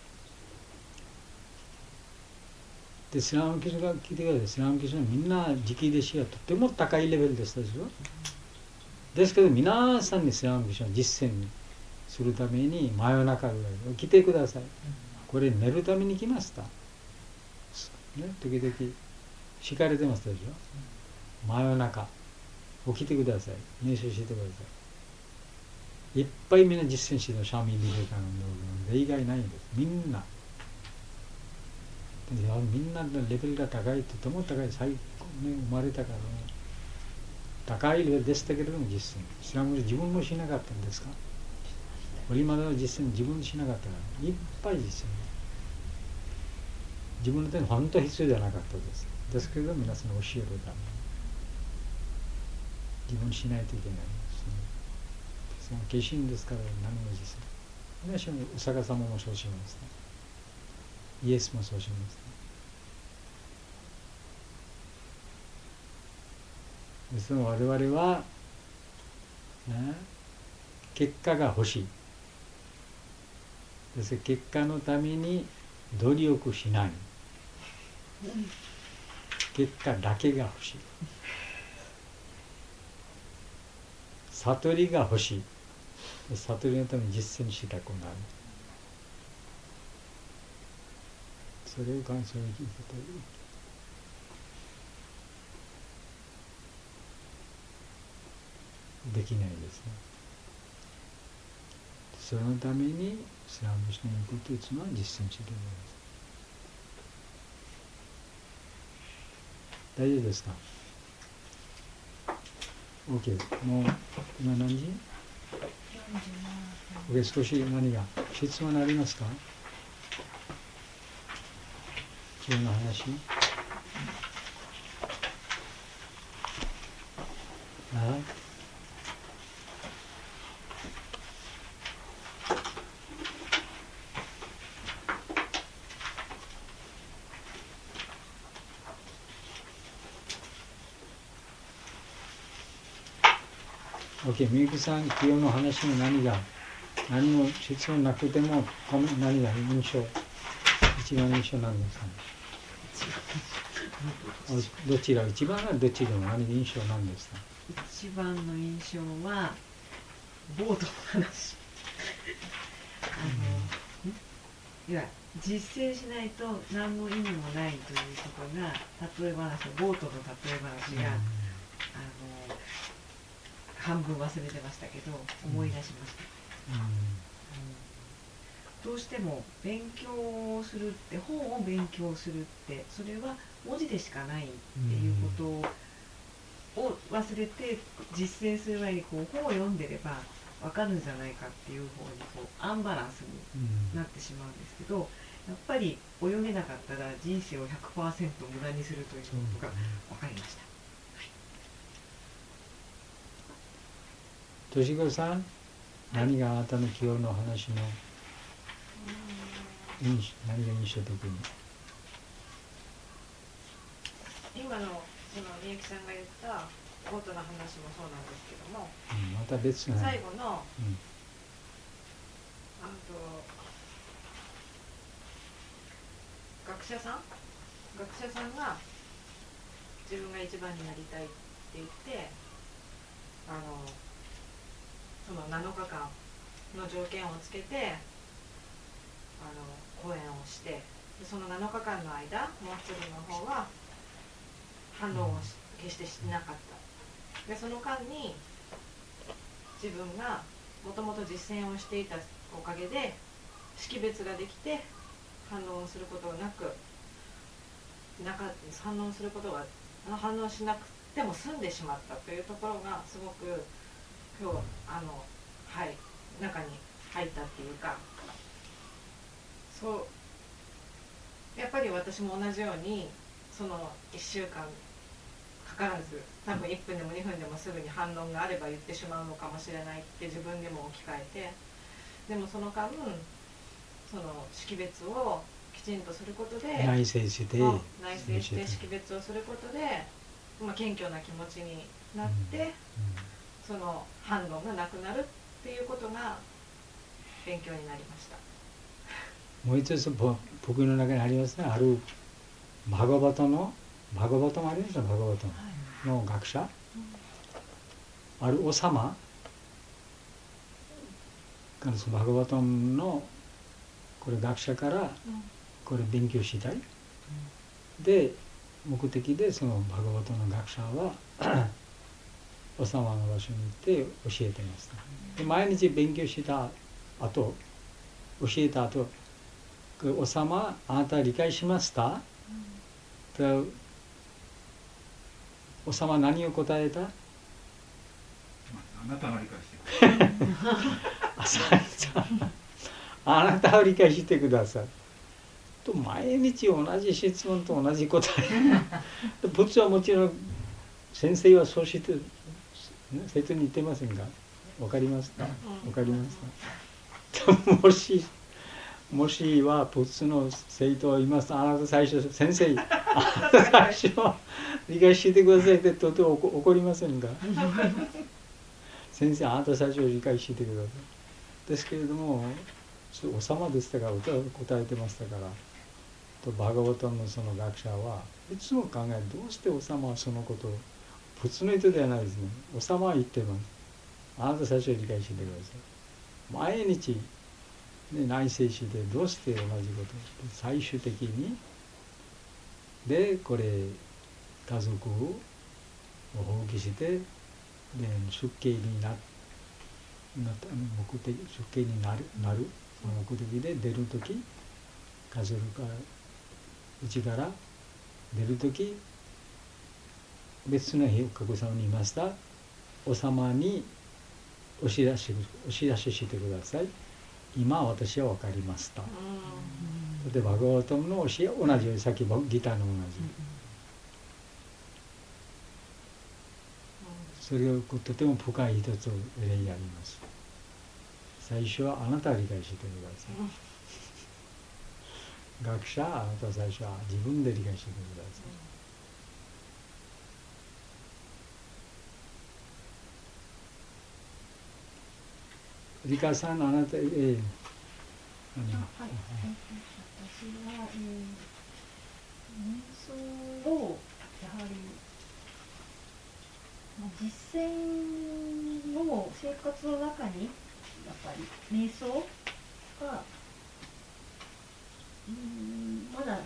でスラム教が聞いてください。スラム教はみんな直弟子はとても高いレベルでしたでしょ。ですけど皆さんにスラム教は実践するために真夜中ぐらい来てください。これ寝るために来ました。ね、時々敷かれてますでしょ。真夜中起きてください。瞑想してください。いっぱいみんな実践してるシャミリベカの例外ないんです。みんな。いやみんなのレベルが高いとても高い最高ね生まれたからね高いレベルでしたけれども実践スラムで自分もしなかったんですか。今までの実践自分もしなかったからいっぱい実践自分の手に本当は必要じゃなかったですですけれど皆さんの教えるために自分しないといけないですね。化身ですから何も実践私はお釈迦様もそうしました。イエスもそうしました。ですので我々は、ね、結果が欲しい。ですから結果のために努力しない。結果だけが欲しい。悟りが欲しい。悟りのために実践したくなる。それを感想に聞いてできないですね。そのためにスラムシの言うことをいつも実践しているのです。大丈夫ですか？ OK。もう今何時？ OK。少し何が質問ありますか？今日の話。ああOK、みゆきさん、今日の話の何が、何も質問なくても、何が印象、一番印象なんですかね。どちら、一番はどっちでも何印象なんですか。 一番の印象は、ボートの話。 のいや実践しないと何の意味もないということが例え話ボートの例え話が、あの半分忘れてましたけど思い出しました。うんうん、どうしても勉強するって本を勉強するってそれは文字でしかないっていうことを忘れて実践する前にこう本を読んでれば分かるんじゃないかっていう方にこうアンバランスになってしまうんですけど、やっぱり泳げなかったら人生を ひゃくパーセント 無駄にするということが分かりました。 としこさん、何があなたの今日の話の印何が印象的に？ 今のそのみゆきさんが言ったボートの話もそうなんですけども、 うん、また別な最後の、うん、あと学者さん学者さんが自分が一番になりたいって言ってあのそのなのかかんの条件をつけてあの講演をしてでそのなのかかんの間もう一人の方は反論をし決してしなかった。でその間に自分がもともと実践をしていたおかげで識別ができて反論をすることなくなか反論することが反応しなくても済んでしまったというところがすごく今日あのはい中に入ったっていうかそうやっぱり私も同じようにそのいっしゅうかんかからず多分いっぷんでもにふんでもすぐに反論があれば言ってしまうのかもしれないって自分でも置き換えてでもその間その識別をきちんとすることで内省して内省して識別をすることで、まあ、謙虚な気持ちになって、うんうん、その反論がなくなるっていうことが勉強になりました。 もう一つ僕の中にありますね。あるバガバトのバガバトもありますね。バガバトの学者、はい、ある王様からそのバガバトンのこれ学者からこれ勉強したい、うん、で目的でそのバガバトンの学者は王様の場所に行って教えてました。で毎日勉強した後教えた後王様あなたは理解しました、うん、で王様何を答えた？ あなたが理解してくださいあなたを理解してくださいと毎日同じ質問と同じ答え仏はもちろん先生はそうして生徒に言ってませんが分かりますか？分かりますか？もしもしは仏の生徒をいますとあなた最初先生あなた最初理解してくださいってとても怒りませんが先生あなた最初理解してくださいですけれども王様でしたから答えてましたからとバガバタンのその学者はいつも考えどうして王様はそのことを仏の意図ではないですね。王様は言ってます。あなた最初理解してください。毎日で内省してどうして同じこと最終的にでこれ家族を放棄してで出家になな目的出家になるなるその目的で出るとき家族からうちから出るとき別の日格さんに言いました。お様にお知らせお知らせしてください。今私は分かりました。例えばバガバタムの教え同じようにさっきギターの同じ。それをとても深い一つを例にあります。最初はあなたは理解してください。学者あなたは最初は自分で理解してください。リカさんあなたえー、何はい、私は、えー、瞑想をやはり、まあ、実践を生活の中にやっぱり瞑想がうーんまだなんだ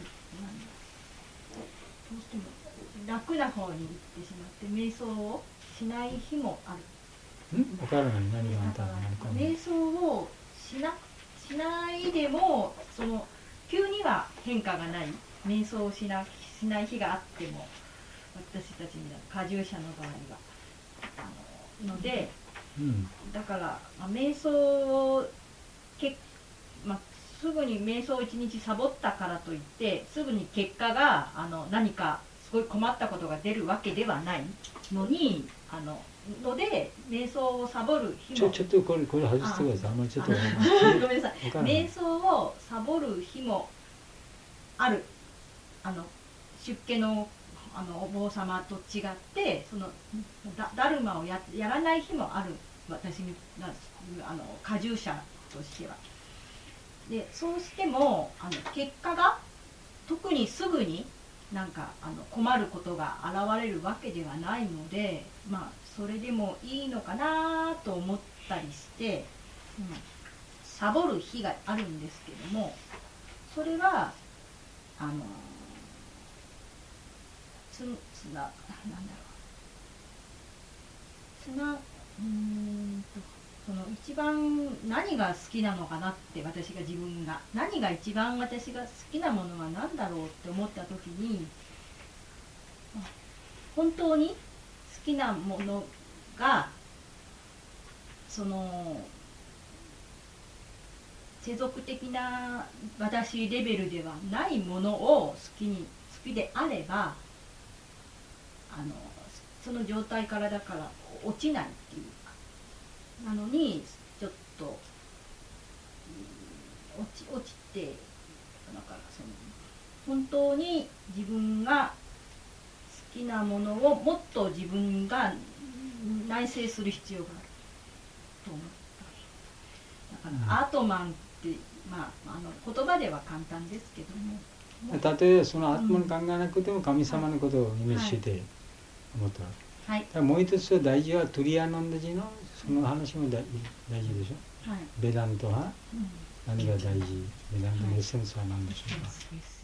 どうしても楽な方に行ってしまって瞑想をしない日もある。 ん分からない、何があったのか瞑想をしなしないでもその急には変化がない、瞑想をしなしない日があっても私たちには過重者の場合はあのので、 うん、 だから、まあ、瞑想をけ、まあ、すぐに瞑想を一日サボったからといってすぐに結果があの何かすごい困ったことが出るわけではないのにあのので瞑想をサボる日もちょちょっとこれこれ外してください。あんまりちょっとごめんなさい。瞑想をサボる日もある。あの出家のあのお坊様と違ってそのダダルマを や, やらない日もある。私にあの過重者としては。でそうしてもあの結果が特にすぐになんかあの困ることが現れるわけではないので、まあそれでもいいのかなと思ったりして、うん、サボる日があるんですけども、それはあのつつななんだろうつなうーんとその一番何が好きなのかなって、私が自分が何が一番私が好きなものは何だろうって思った時に、本当に好きなものがその世俗的な私レベルではないものを好きに好きであれば、あのその状態からだから落ちないっていうか、なのにちょっと、うん、落ち落ちてだからその本当に自分が好きなものをもっと自分が内省する必要があると思った。だからアートマンって、まあ、あの言葉では簡単ですけども、 たとえそのアートマン考えなくても神様のことをイメージして思った。はい、だからもう一つ大事はトリアノンダジのその話も大大事でしょ。はい、ベダントは何が大事、ベダントのエッセンスは何でしょうか。